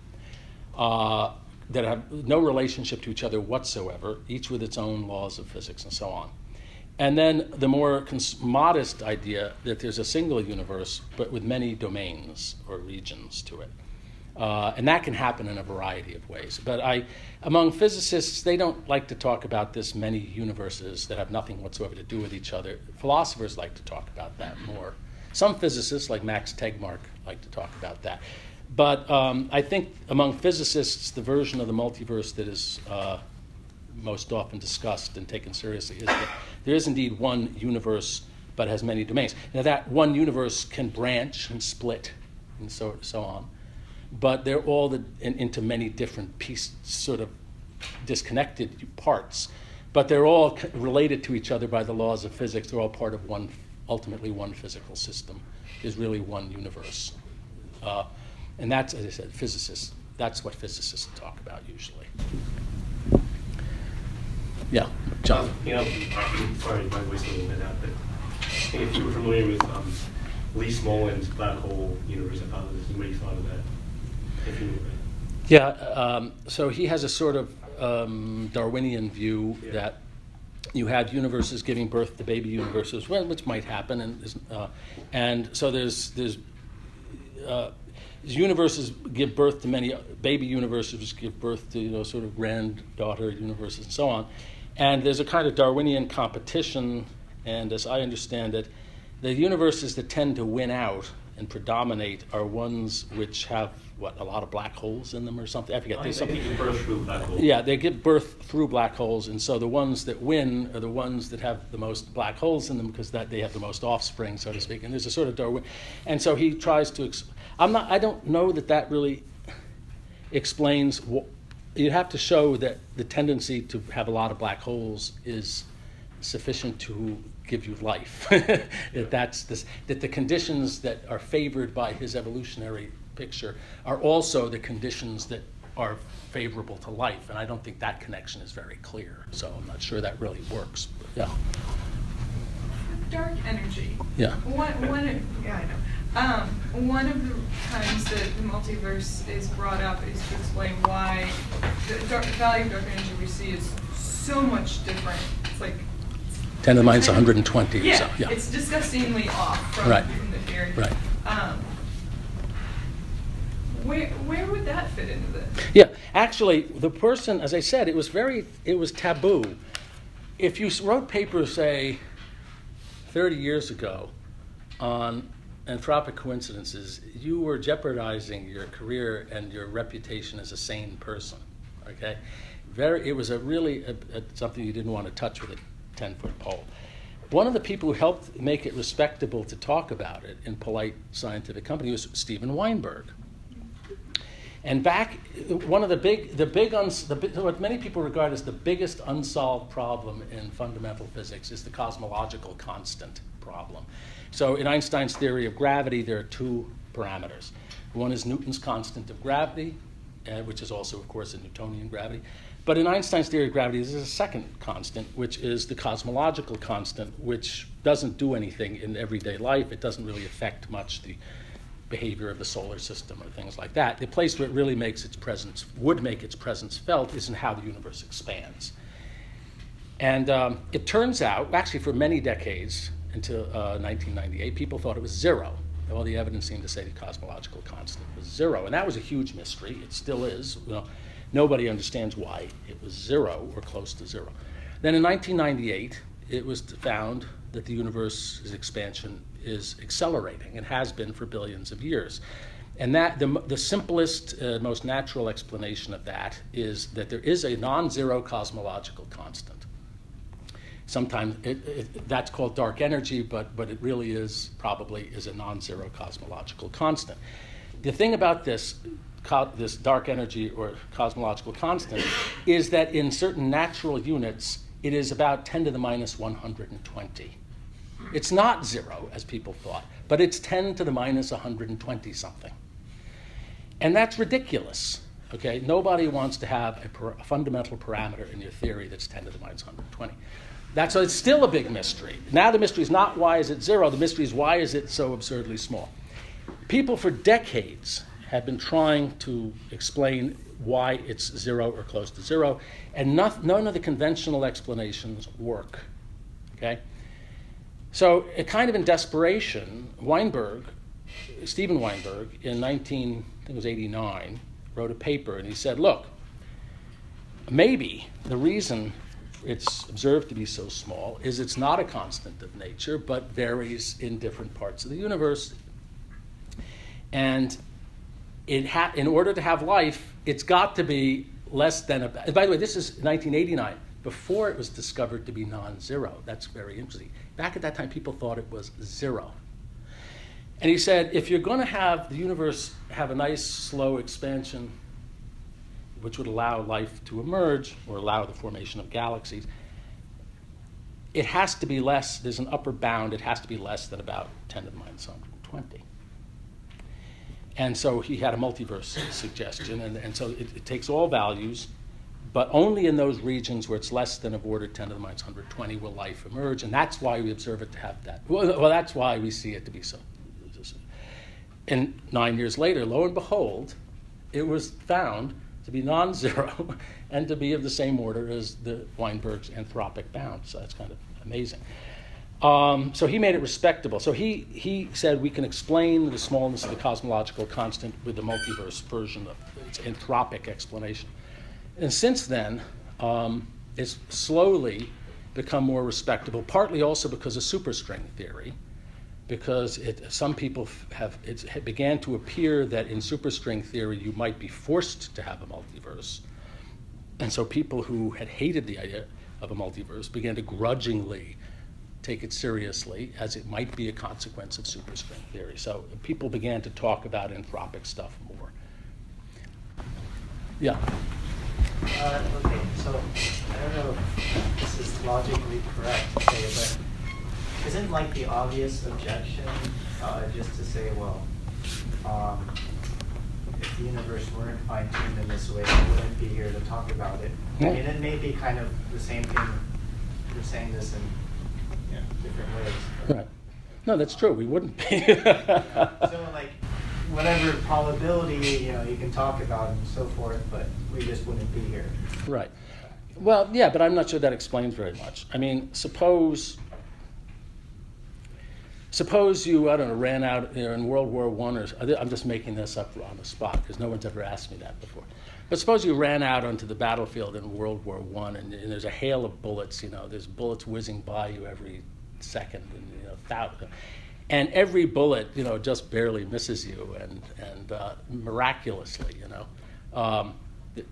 uh, that have no relationship to each other whatsoever, each with its own laws of physics and so on. And then the more cons- modest idea that there's a single universe, but with many domains or regions to it. Uh, and that can happen in a variety of ways. But I, among physicists, they don't like to talk about this many universes that have nothing whatsoever to do with each other. Philosophers like to talk about that more. Some physicists, like Max Tegmark, like to talk about that. But um, I think among physicists, the version of the multiverse that is uh, most often discussed and taken seriously, is that there is indeed one universe, but has many domains. Now that one universe can branch and split, and so so on, but they're all the, in, into many different pieces, sort of disconnected parts, but they're all c- related to each other by the laws of physics. They're all part of one, ultimately one physical system. Is really one universe, uh, and that's, as I said, physicists. That's what physicists talk about usually. Yeah, John. Um, you know, I'm sorry, my voice is a little bit out, but if you were familiar with um, Lee Smolins' black hole universe hypothesis, and what you thought of that, if you knew it. Yeah, um, so he has a sort of um, Darwinian view Yeah. that you have universes giving birth to baby universes, well, which might happen, and uh, and so there's there's uh, universes give birth to many baby universes, which give birth to, you know, sort of granddaughter universes and so on, and there's a kind of Darwinian competition, and as I understand it, the universes that tend to win out and predominate are ones which have what, a lot of black holes in them or something. I forget. I There's think something. you birth through black hole. Yeah, they give birth through black holes, and so the ones that win are the ones that have the most black holes in them because that they have the most offspring, so to speak. And there's a sort of Darwin, and so he tries to. Ex- I'm not. I don't know that that really explains. Wh- you'd have to show that the tendency to have a lot of black holes is sufficient to give you life. that that's this, that the conditions that are favored by his evolutionary picture are also the conditions that are favorable to life, and I don't think that connection is very clear. So I'm not sure that really works. But yeah. Dark energy. Yeah. One, one, of- yeah, I know. Um, one of the times that the multiverse is brought up is to explain why the dark, value of dark energy we see is so much different. It's like ten to the minus one hundred twenty or yeah, so. Yeah. it's disgustingly off from, Right. from the theory. Right. Um, where where would that fit into this? Yeah, actually, the person, as I said, it was very, it was taboo. If you wrote papers, say, thirty years ago on anthropic coincidences, you were jeopardizing your career and your reputation as a sane person, okay? Very, it was a really a, a, something you didn't want to touch with a ten-foot pole. One of the people who helped make it respectable to talk about it in polite scientific company was Steven Weinberg. And back, one of the big, the big, uns, the, what many people regard as the biggest unsolved problem in fundamental physics is the cosmological constant problem. So in Einstein's theory of gravity, there are two parameters. One is Newton's constant of gravity, uh, which is also, of course, a Newtonian gravity. But in Einstein's theory of gravity, there's a second constant, which is the cosmological constant, which doesn't do anything in everyday life. It doesn't really affect much the behavior of the solar system or things like that. The place where it really makes its presence, would make its presence felt, is in how the universe expands. And um, it turns out, actually for many decades, until uh, nineteen ninety-eight, people thought it was zero. All the evidence seemed to say the cosmological constant was zero. And that was a huge mystery. It still is. You know, nobody understands why it was zero or close to zero. Then in nineteen ninety-eight, it was found that the universe's expansion is accelerating and has been for billions of years. And that the, the simplest, uh, most natural explanation of that is that there is a non-zero cosmological constant. Sometimes it, it, that's called dark energy, but, but it really is probably is a non-zero cosmological constant. The thing about this, co- this dark energy or cosmological constant is that in certain natural units, it is about ten to the minus one hundred twenty. It's not zero, as people thought, but it's ten to the minus one hundred twenty something. And that's ridiculous, okay? Nobody wants to have a, per, a fundamental parameter in your theory that's ten to the minus one hundred twenty. That's, so it's still a big mystery. Now the mystery is not why is it zero, the mystery is why is it so absurdly small. People for decades have been trying to explain why it's zero or close to zero, and not, none of the conventional explanations work, okay? So, uh, kind of in desperation, Weinberg, Steven Weinberg, in nineteen, I think it was eighty-nine, wrote a paper, and he said, look, maybe the reason it's observed to be so small is it's not a constant of nature, but varies in different parts of the universe. And it ha- in order to have life, it's got to be less than, a, by the way, this is nineteen eighty-nine, before it was discovered to be non-zero. That's very interesting. Back at that time, people thought it was zero. And he said, if you're going to have the universe have a nice, slow expansion, which would allow life to emerge or allow the formation of galaxies, it has to be less, there's an upper bound, it has to be less than about ten to the minus one hundred twenty. And so he had a multiverse suggestion, and, and so it, it takes all values, but only in those regions where it's less than of order ten to the minus one hundred twenty will life emerge, and that's why we observe it to have that. Well, well that's why we see it to be so. And nine years later, lo and behold, it was found to be non-zero and to be of the same order as the Weinberg's anthropic bound. So that's kind of amazing. Um, so he made it respectable. So he, he said we can explain the smallness of the cosmological constant with the multiverse version of its anthropic explanation. And since then, um, it's slowly become more respectable, partly also because of superstring theory, because it, some people have, it's, it began to appear that in superstring theory you might be forced to have a multiverse. And so people who had hated the idea of a multiverse began to grudgingly take it seriously, as it might be a consequence of superstring theory. So people began to talk about anthropic stuff more. Yeah? Uh, okay, so I don't know if this is logically correct to say, but isn't like the obvious objection uh, just to say, well, um, if the universe weren't fine-tuned in this way, we wouldn't be here to talk about it. Yeah. I mean, it may be kind of the same thing. You're saying this in you know, different ways. but- Right. No, that's true. We wouldn't be. So like, whatever probability, you know, you can talk about and so forth, but we just wouldn't be here. Right. Well, yeah, but I'm not sure that explains very much. I mean, suppose suppose you, I don't know, ran out you know, in World War One, or I'm just making this up on the spot because no one's ever asked me that before. But suppose you ran out onto the battlefield in World War One, and, and there's a hail of bullets. You know, there's bullets whizzing by you every second, and you know, thousand. And every bullet, you know, just barely misses you, and and uh, miraculously, you know, um, it,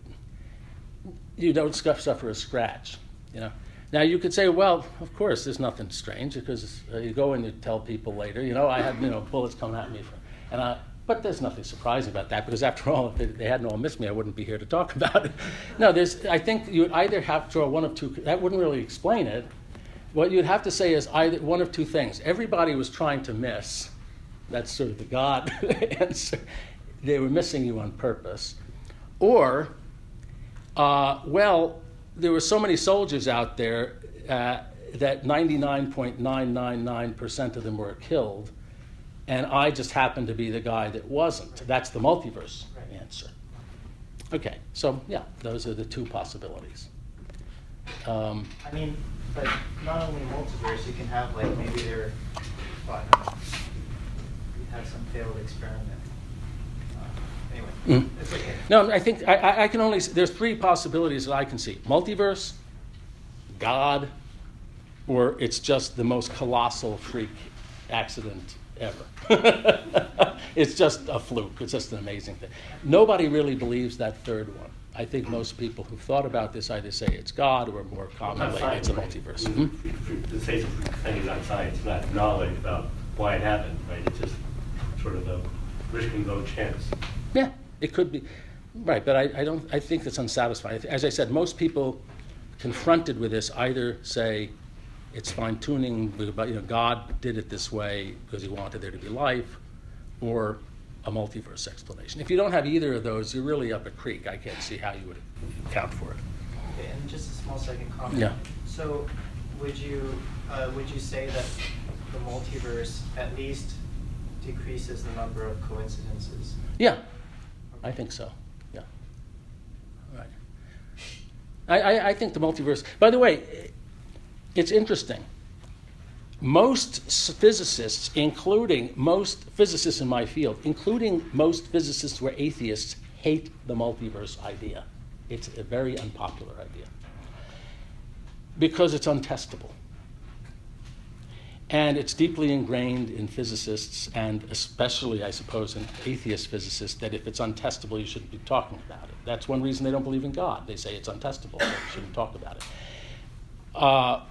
you don't suffer a scratch, you know. Now you could say, well, of course, there's nothing strange because uh, you go and you tell people later, you know, I had you know bullets coming at me, from, and I, but there's nothing surprising about that because after all, if they, they hadn't all missed me, I wouldn't be here to talk about it. No, there's. I think you would either have to draw one of two. That wouldn't really explain it. What you'd have to say is either one of two things. Everybody was trying to miss. That's sort of the God answer. They were missing you on purpose. Or, uh, well, there were so many soldiers out there uh, that ninety-nine point nine nine nine percent of them were killed, and I just happened to be the guy that wasn't. That's the multiverse Right. answer. Okay, so yeah, those are the two possibilities. Um, I mean, but not only multiverse, you can have like maybe there, well, I don't know, you have some failed experiment. Uh, anyway, Mm. it's okay. No, I think I- I, I can only, there's three possibilities that I can see. Multiverse, God, or it's just the most colossal freak accident ever. It's just a fluke. It's just an amazing thing. Nobody really believes that third one. I think most people who've thought about this either say it's God or more commonly Not it's a science, multiverse. right? Mhm. The say thing is not science, it's not knowledge about why it happened, right? It's just sort of a risk and go chance. Yeah, it could be. Right, but I, I don't. I think that's unsatisfying. As I said, most people confronted with this either say it's fine tuning, but you know, God did it this way because He wanted there to be life, or a multiverse explanation. If you don't have either of those, you're really up a creek. I can't see how you would account for it. Okay, and just a small second comment. Yeah. So, would you uh, would you say that the multiverse at least decreases the number of coincidences? Yeah, I think so. Yeah. Right. I, I, I think the multiverse. By the way, it's interesting. Most s- physicists, including most physicists in my field, including most physicists who are atheists, hate the multiverse idea. It's a very unpopular idea because it's untestable. And it's deeply ingrained in physicists, and especially, I suppose, in atheist physicists, that if it's untestable, you shouldn't be talking about it. That's one reason they don't believe in God. They say it's untestable, so you shouldn't talk about it. Uh,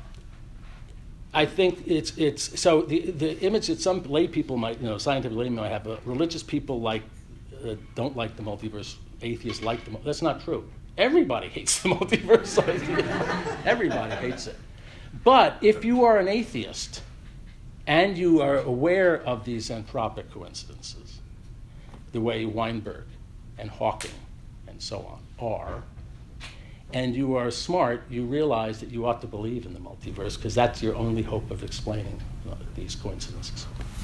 I think it's, it's so the, the image that some lay people might, you know, scientific laymen might have, uh, religious people like, uh, don't like the multiverse, atheists like the multiverse. That's not true. Everybody hates the multiverse. Everybody hates it. But if you are an atheist, and you are aware of these anthropic coincidences, the way Weinberg and Hawking and so on are, and you are smart, you realize that you ought to believe in the multiverse because that's your only hope of explaining uh, these coincidences.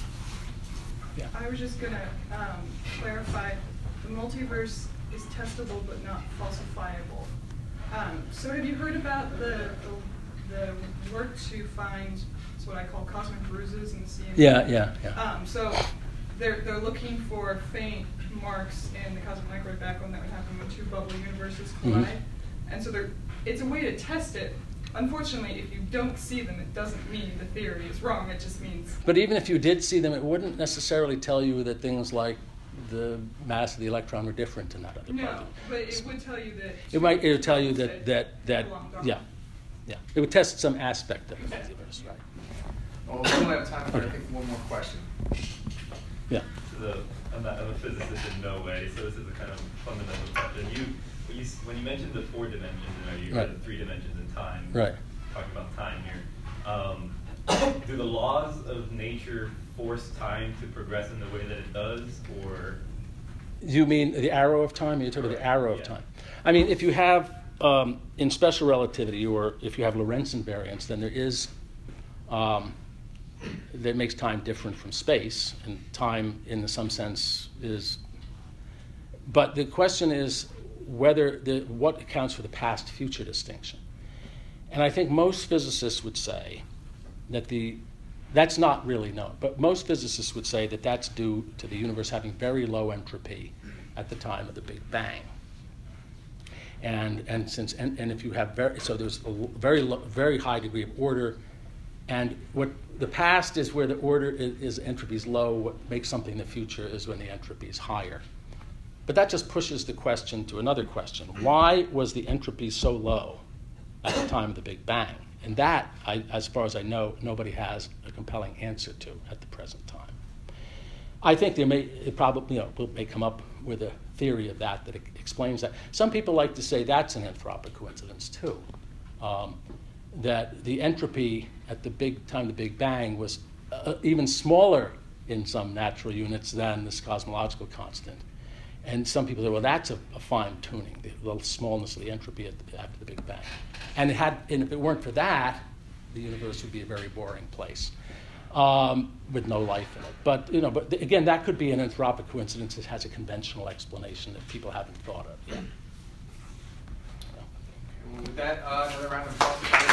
Yeah. I was just going to um, clarify, the multiverse is testable but not falsifiable. Um, so have you heard about the, the, the work to find what I call cosmic bruises in the C M E? Yeah, yeah, yeah. Um, so they're they're looking for faint marks in the cosmic microwave backbone that would happen when two bubble universes collide. Mm-hmm. And so they're it's a way to test it. Unfortunately, if you don't see them, it doesn't mean the theory is wrong. It just means. But even if you did see them, it wouldn't necessarily tell you that things like the mass of the electron were different in that other no, part. No, but it would tell you that. It might it would tell you that that that yeah, yeah. It would test some aspect of the multiverse, right? Well, we only have time for, I think, one more question. Yeah. So the, I'm, not, I'm a physicist in no way, so this is a kind of fundamental question. You, when you, when you mentioned the four dimensions, you know, you right. had the three dimensions in time. Right. Talking about time here. Um, do the laws of nature force time to progress in the way that it does, or? You mean the arrow of time? You're talking about the arrow of yeah. time. I mean, if you have, um, in special relativity, or if you have Lorentz invariance, then there is, um, that makes time different from space, and time, in some sense, is. But the question is whether the, what accounts for the past-future distinction. And I think most physicists would say that the that's not really known, but most physicists would say that that's due to the universe having very low entropy at the time of the Big Bang. And and since and, and if you have very so there's a very low, very high degree of order. And what the past is where the order is, is entropy is low. What makes something the future is when the entropy is higher. But that just pushes the question to another question. Why was the entropy so low at the time of the Big Bang? And that, I, as far as I know, nobody has a compelling answer to at the present time. I think there may, it probably, you know, we may come up with a theory of that that explains that. Some people like to say that's an anthropic coincidence too. Um, that the entropy at the big time of the Big Bang was uh, even smaller in some natural units than this cosmological constant. And some people say, well, that's a, a fine tuning, the, the smallness of the entropy at the, after the Big Bang. And, it had, and if it weren't for that, the universe would be a very boring place um, with no life in it. But, you know, but th- again, that could be an anthropic coincidence that has a conventional explanation that people haven't thought of yet. Well, with that, uh, another round of applause.